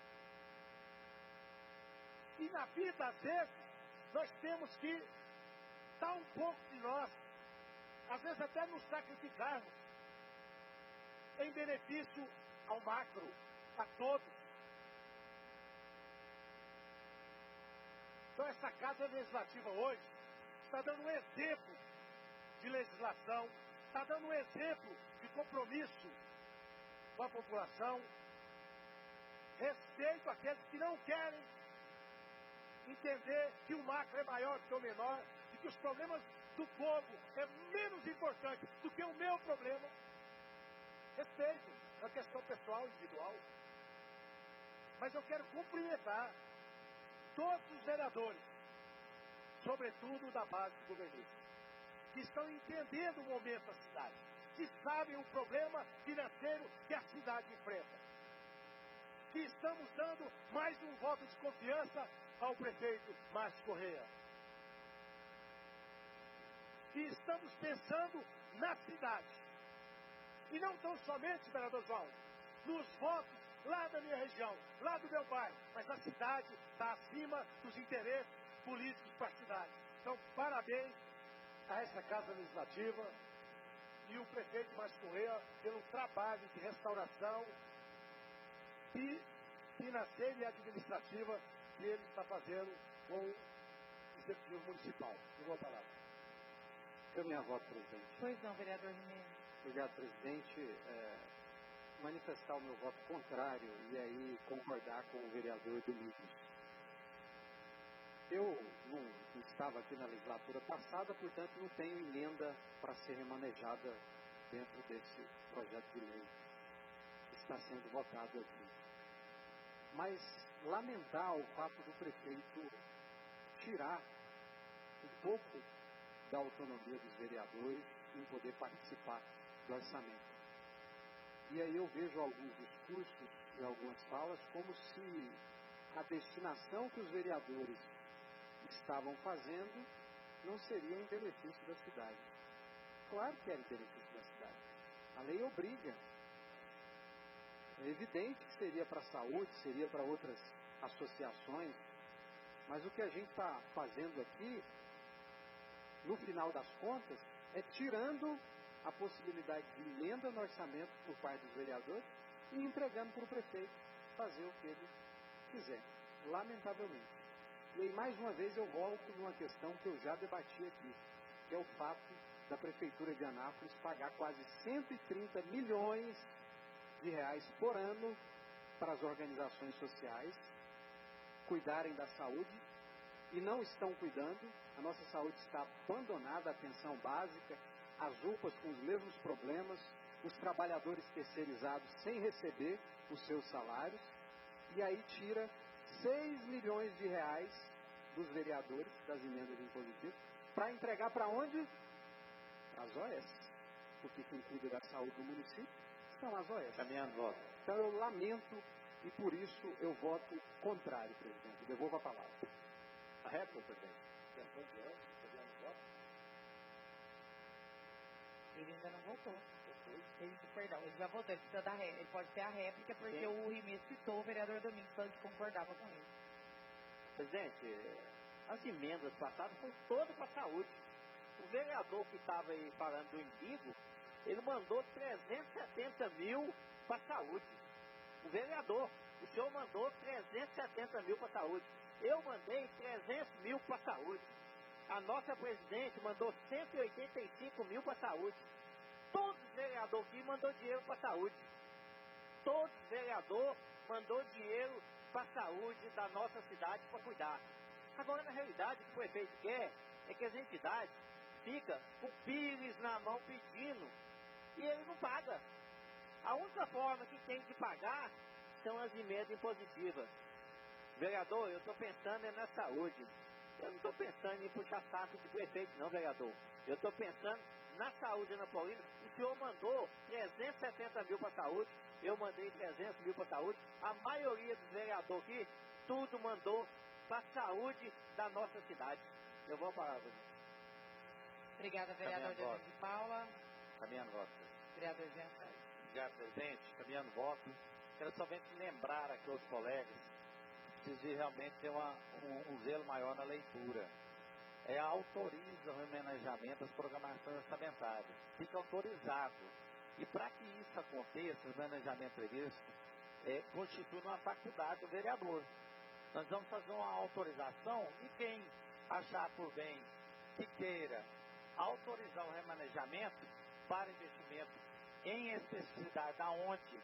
E na vida, às vezes, nós temos que dar um pouco de nós, às vezes até nos sacrificarmos, em benefício ao macro, a todos. Então essa Casa Legislativa hoje está dando um exemplo de legislação, está dando um exemplo de compromisso com a população, respeito àqueles que não querem entender que o macro é maior do que o menor e que os problemas do povo é menos importante do que o meu problema. Respeito, é uma questão pessoal, individual. Mas eu quero cumprimentar todos os vereadores, sobretudo da base do governo, que estão entendendo o momento da cidade, que sabem o problema financeiro que a cidade enfrenta, que estamos dando mais um voto de confiança ao prefeito Márcio Correia. E estamos pensando na cidade. E não tão somente, vereador João, nos votos lá da minha região, lá do meu bairro, mas a cidade está acima dos interesses políticos para a cidade. Então, parabéns a essa Casa Legislativa e o prefeito Márcio Correia pelo trabalho de restauração e financeira e administrativa que ele está fazendo com o Executivo Municipal. Eu vou falar. Eu minha voto, presidente. Pois não, vereador Jimenez. Obrigado, presidente. Manifestar o meu voto contrário e aí concordar com o vereador Domingos. Eu não estava aqui na legislatura passada, portanto não tenho emenda para ser remanejada dentro desse projeto de lei que está sendo votado aqui. Mas lamentar o fato do prefeito tirar um pouco da autonomia dos vereadores em poder participar do orçamento. E aí eu vejo alguns discursos e algumas falas como se a destinação que os vereadores estavam fazendo não seria em benefício da cidade. Claro que era em benefício da cidade. A lei obriga. É evidente que seria para a saúde, seria para outras associações, mas o que a gente está fazendo aqui, no final das contas, é tirando a possibilidade de emenda no orçamento por parte dos vereadores e entregando para o prefeito fazer o que ele quiser, lamentavelmente. E aí, mais uma vez, eu volto numa questão que eu já debati aqui, que é o fato da Prefeitura de Anápolis pagar quase 130 milhões de reais por ano para as organizações sociais cuidarem da saúde e não estão cuidando. A nossa saúde está abandonada, a atenção básica, as UPAs com os mesmos problemas, os trabalhadores terceirizados sem receber os seus salários, e aí tira 6 milhões de reais dos vereadores, das emendas impositivas, para entregar para onde? Para as OS. Porque quem cuida da saúde do município são as OS. Caminhando, voto. Então eu lamento e por isso eu voto contrário, presidente. Eu devolvo a palavra. A réplica, presidente. Ele ainda não votou. Perdão, ele já votou, ele precisa da réplica. Ele pode ter a réplica porque sim, o Rimê citou o vereador Domingos, falando que concordava com ele. Presidente, as emendas passadas foram todas para a saúde. O vereador que estava aí falando do umbigo, ele mandou 370 mil para a saúde. O vereador, o senhor mandou 370 mil para a saúde. Eu mandei 300 mil para a saúde. A nossa presidente mandou 185 mil para a saúde. Todos os vereadores aqui mandou dinheiro para a saúde. Todos os vereadores mandou dinheiro para a saúde da nossa cidade para cuidar. Agora, na realidade, o que o prefeito quer é que as entidades ficam com o pires na mão pedindo e ele não paga. A única forma que tem de pagar são as emendas impositivas. Vereador, eu estou pensando na saúde. Eu não estou pensando em puxar saco de prefeito, não, vereador. Eu estou pensando na saúde anapolina. O senhor mandou 370 mil para a saúde, eu mandei 300 mil para a saúde. A maioria dos vereadores aqui, tudo mandou para a saúde da nossa cidade. Eu vou parar, você. Obrigada, vereador Diogo de Paula. Caminhando voto. Vereador Jean Carlos. Obrigado, presidente. Caminhando voto. Quero somente lembrar aqui aos colegas que precisa realmente ter um zelo maior na leitura. Autoriza o remanejamento das programações orçamentárias. Fica autorizado. E para que isso aconteça, o remanejamento previsto constitui uma faculdade do vereador. Nós vamos fazer uma autorização e quem achar por bem que queira autorizar o remanejamento para investimento em especificidade aonde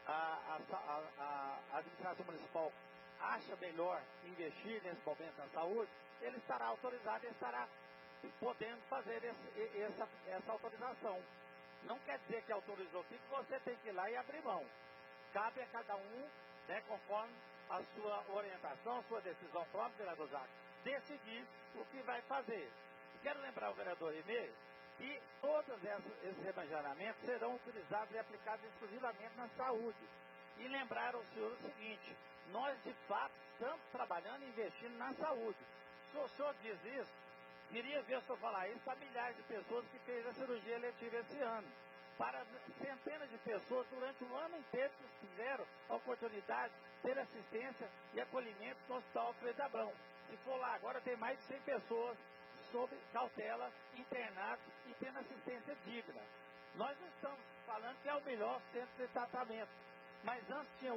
a administração municipal acha melhor investir nesse momento na saúde, ele estará autorizado e estará podendo fazer essa autorização. Não quer dizer que autorizou aqui que você tem que ir lá e abrir mão. Cabe a cada um, né, conforme a sua orientação, a sua decisão própria, vereador Zac, decidir o que vai fazer. E quero lembrar o vereador Inês que todos esses remanejamentos serão utilizados e aplicados exclusivamente na saúde. E lembrar ao senhor o seguinte, nós de fato estamos trabalhando e investindo na saúde. Se o senhor diz isso, queria ver o senhor falar isso para milhares de pessoas que fez a cirurgia eletiva esse ano. Para centenas de pessoas durante o ano inteiro que tiveram a oportunidade de ter assistência e acolhimento no Hospital Alfredo Abrão. Se for lá agora, tem mais de 100 pessoas sob cautela, internados e tendo assistência digna. Nós não estamos falando que é o melhor centro de tratamento, mas antes tinha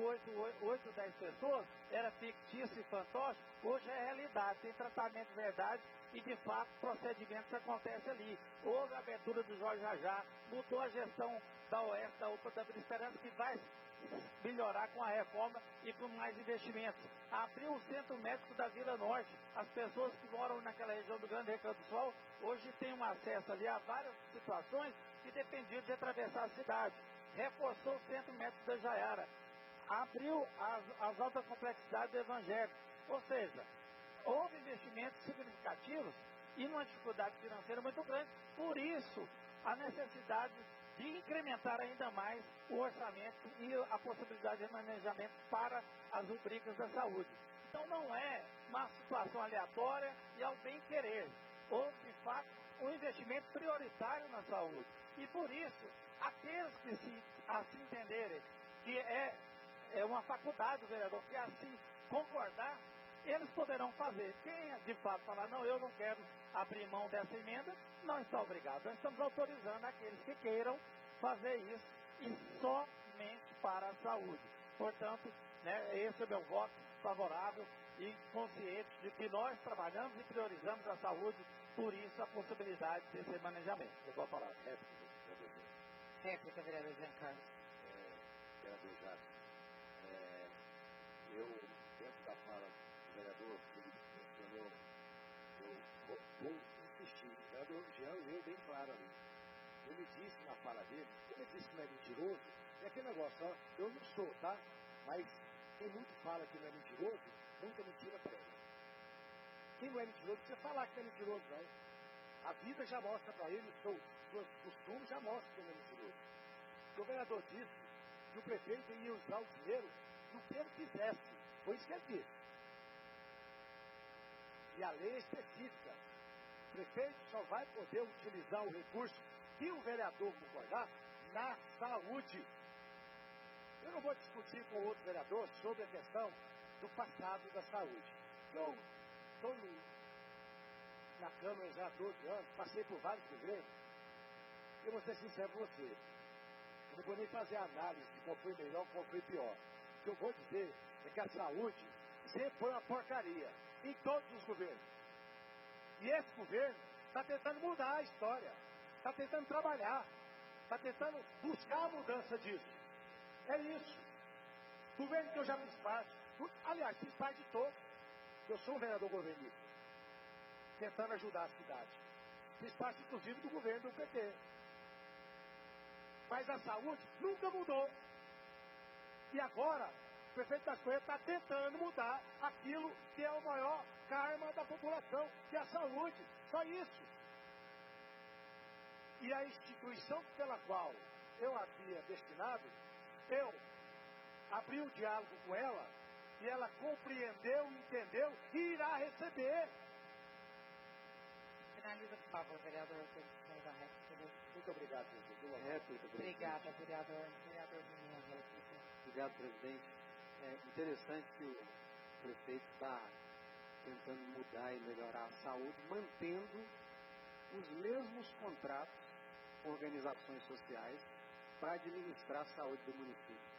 8, 10 pessoas, era fictício e fantoche, hoje é realidade, tem tratamento de verdade e de fato procedimentos acontecem ali. Houve a abertura do Jorge Jajá, mudou a gestão da Oeste, da UPA da Vila Esperança, que vai melhorar com a reforma e com mais investimentos. Abriu o centro médico da Vila Norte. As pessoas que moram naquela região do Grande Recanto do Sol hoje têm um acesso ali a várias situações que dependiam de atravessar a cidade. Reforçou o centro médico da Jaiara. Abriu as altas complexidades do Evangelho. Ou seja, houve investimentos significativos e uma dificuldade financeira muito grande. Por isso, a necessidade de incrementar ainda mais o orçamento e a possibilidade de remanejamento para as rubricas da saúde. Então não é uma situação aleatória e ao bem querer. Houve, de fato, um investimento prioritário na saúde. E por isso, aqueles que assim entenderem que é uma faculdade do vereador, que assim concordar, eles poderão fazer. Quem de fato falar, não, eu não quero abrir mão dessa emenda, não está obrigado. Nós estamos autorizando aqueles que queiram fazer isso e somente para a saúde. Portanto, né, esse é o meu voto favorável e consciente de que nós trabalhamos e priorizamos a saúde, por isso a possibilidade desse manejamento. Eu vou falar. Réplica, vereador Jean Carlos. Vereador Zac, eu, dentro da fala do vereador, ele mencionou, eu vou insistir, o vereador Jean veio bem claro ali. Ele disse na fala dele, ele disse que não é mentiroso, é aquele negócio, ó, eu não sou, tá? Mas quem muito fala que não é mentiroso, muita mentira prega. Quem não é mentiroso, precisa falar que não é mentiroso, não. A vida já mostra para ele, os costumes já mostram que ele é mentiroso. O vereador disse que o prefeito ia usar o dinheiro no que ele quisesse. Foi isso que ele disse. E a lei é específica. O prefeito só vai poder utilizar o recurso que o vereador concordar na saúde. Eu não vou discutir com outro vereador sobre a questão do passado da saúde. Eu estou na Câmara já há 12 anos, passei por vários governos. Eu vou ser sincero com você. Eu não vou nem fazer análise de qual foi melhor, qual foi pior. O que eu vou dizer é que a saúde sempre foi uma porcaria em todos os governos. E esse governo está tentando mudar a história, está tentando trabalhar, está tentando buscar a mudança disso. É isso. Governo que eu já fiz parte, aliás, fiz parte de todos. Eu sou um vereador governista, tentando ajudar a cidade. Fiz parte, inclusive, do governo do PT. Mas a saúde nunca mudou. E agora, o prefeito da Cachoeira está tentando mudar aquilo que é o maior karma da população, que é a saúde. Só isso. E a instituição pela qual eu havia destinado, eu abri o diálogo com ela, e ela compreendeu, entendeu e irá receber. Finaliza, por favor, vereador. Muito obrigado, presidente. Obrigada, vereador. Vereador Guilherme. Obrigado, presidente. É interessante que o prefeito está tentando mudar e melhorar a saúde, mantendo os mesmos contratos com organizações sociais para administrar a saúde do município.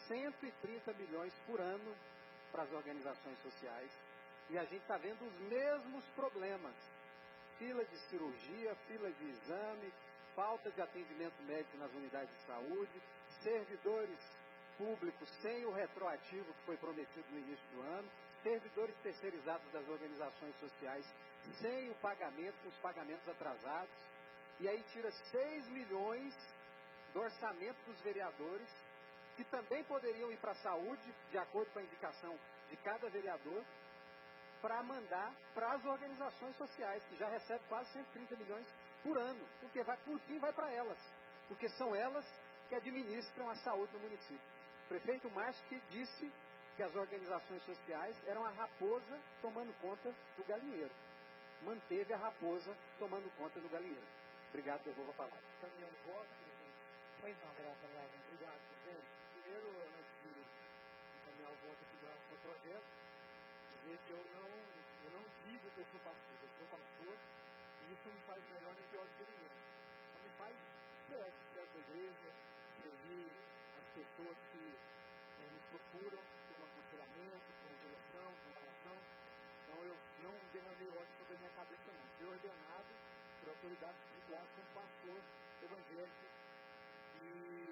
130 milhões por ano para as organizações sociais, e a gente está vendo os mesmos problemas. Fila de cirurgia, fila de exame, falta de atendimento médico nas unidades de saúde, servidores públicos sem o retroativo que foi prometido no início do ano, servidores terceirizados das organizações sociais sem o pagamento, com os pagamentos atrasados, e aí tira 6 milhões do orçamento dos vereadores, que também poderiam ir para a saúde, de acordo com a indicação de cada vereador, para mandar para as organizações sociais, que já recebem quase 130 milhões por ano, porque por fim vai para elas, porque são elas que administram a saúde do município. O prefeito Márcio que disse que as organizações sociais eram a raposa tomando conta do galinheiro. Manteve a raposa tomando conta do galinheiro. Obrigado, devolvo a palavra. Caminhão voto, presidente. Pois não, vereador Wellington. Obrigado, presidente. Primeiro, antes de encaminhar o voto aqui do projeto, dizer que eu não digo que eu sou pastor, e isso não me faz melhor nem pior do que ninguém. Só me faz ser da igreja, servir as pessoas que nos procuram por um aconselhamento, por uma direção, por uma oração. Então eu não derramei ódio sobre a minha cabeça, não. Fui ordenado por autoridades espirituais como pastor evangélico e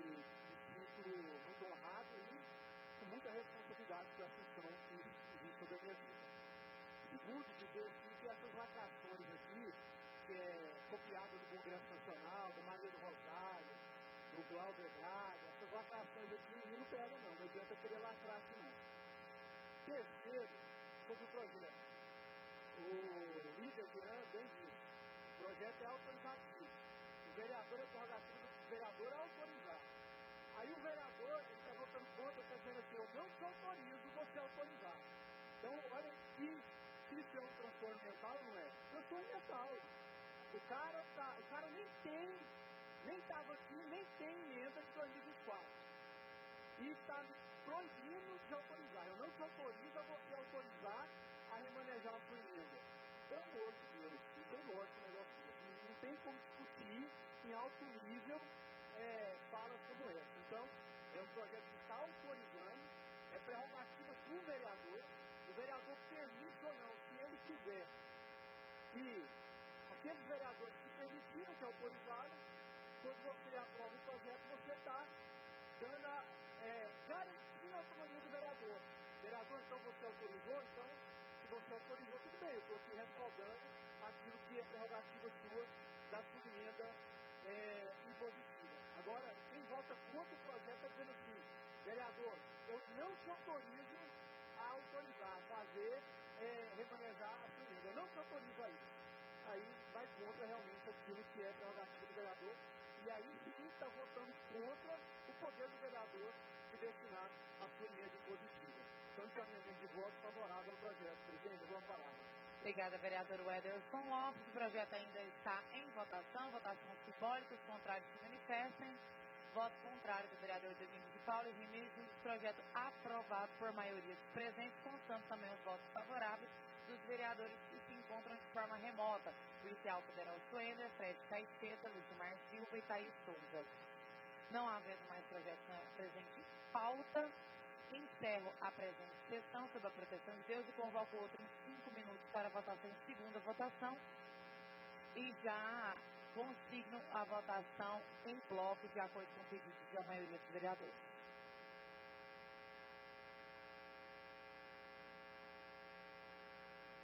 me sinto muito honrado e com muita responsabilidade pela função que existe sobre a minha vida. Segundo, dizer assim que essas lacrações aqui, que é copiada do Congresso Nacional, da Maria do Rosário, do Glauber Braga, essas lacrações aqui não pegam não adianta querer lacrar aqui não. Terceiro, sobre o projeto. O líder Guilherme bem disse, o projeto é autorizativo. O vereador, a prerrogativa do vereador é autorizar. Aí o vereador, ele está votando contra, está dizendo assim, eu não te autorizo você autorizar. Então, olha que isso é um transtorno mental, não é? Transtorno mental. O cara nem estava aqui, nem tem emenda de 2024. E está proibindo de autorizar. Eu não te autorizo a você autorizar a remanejar a sua emenda. Pelo amor de Deus, isso é lógico, negócio desse. Não tem como discutir em alto nível falas como essa. Então, é um projeto que está autorizando, é prerrogativa do vereador. O vereador permite ou não, se ele quiser. E aqueles vereadores que permitiram, que autorizaram, quando você aprova o projeto, você está dando garantindo a autonomia do vereador. Vereador, então você autorizou, então, se você autorizou, tudo bem, eu estou aqui respaldando aquilo que é prerrogativa sua da sua emenda impositiva. Agora, quem vota contra o projeto está dizendo assim, vereador, eu não te autorizo a autorizar, a fazer, remanejar a sua emenda. Eu não te autorizo a isso. Aí vai contra realmente aquilo que é prerrogativa do vereador. E aí sim está votando contra o poder do vereador de destinar a sua emenda impositiva. Então, encaminhamento de voto favorável ao projeto. Presidente, eu vou parar. Obrigada, vereador Wederson Lopes. O projeto ainda está em votação. Votação simbólica. Os contrários se manifestem. Voto contrário do vereador Domingos de Paulo e Rimes. O projeto aprovado por maioria dos presentes, constando também os votos favoráveis dos vereadores que se encontram de forma remota. Policial Federal Suender, Fred Caixeta, Lucimar Silva e Thaís Souza. Não havendo mais projetos presentes em pauta, encerro a presente sessão sob a proteção de Deus e convoco outro em 5 minutos para a votação em segunda votação. E já consigno a votação em bloco de acordo com o pedido da maioria dos vereadores.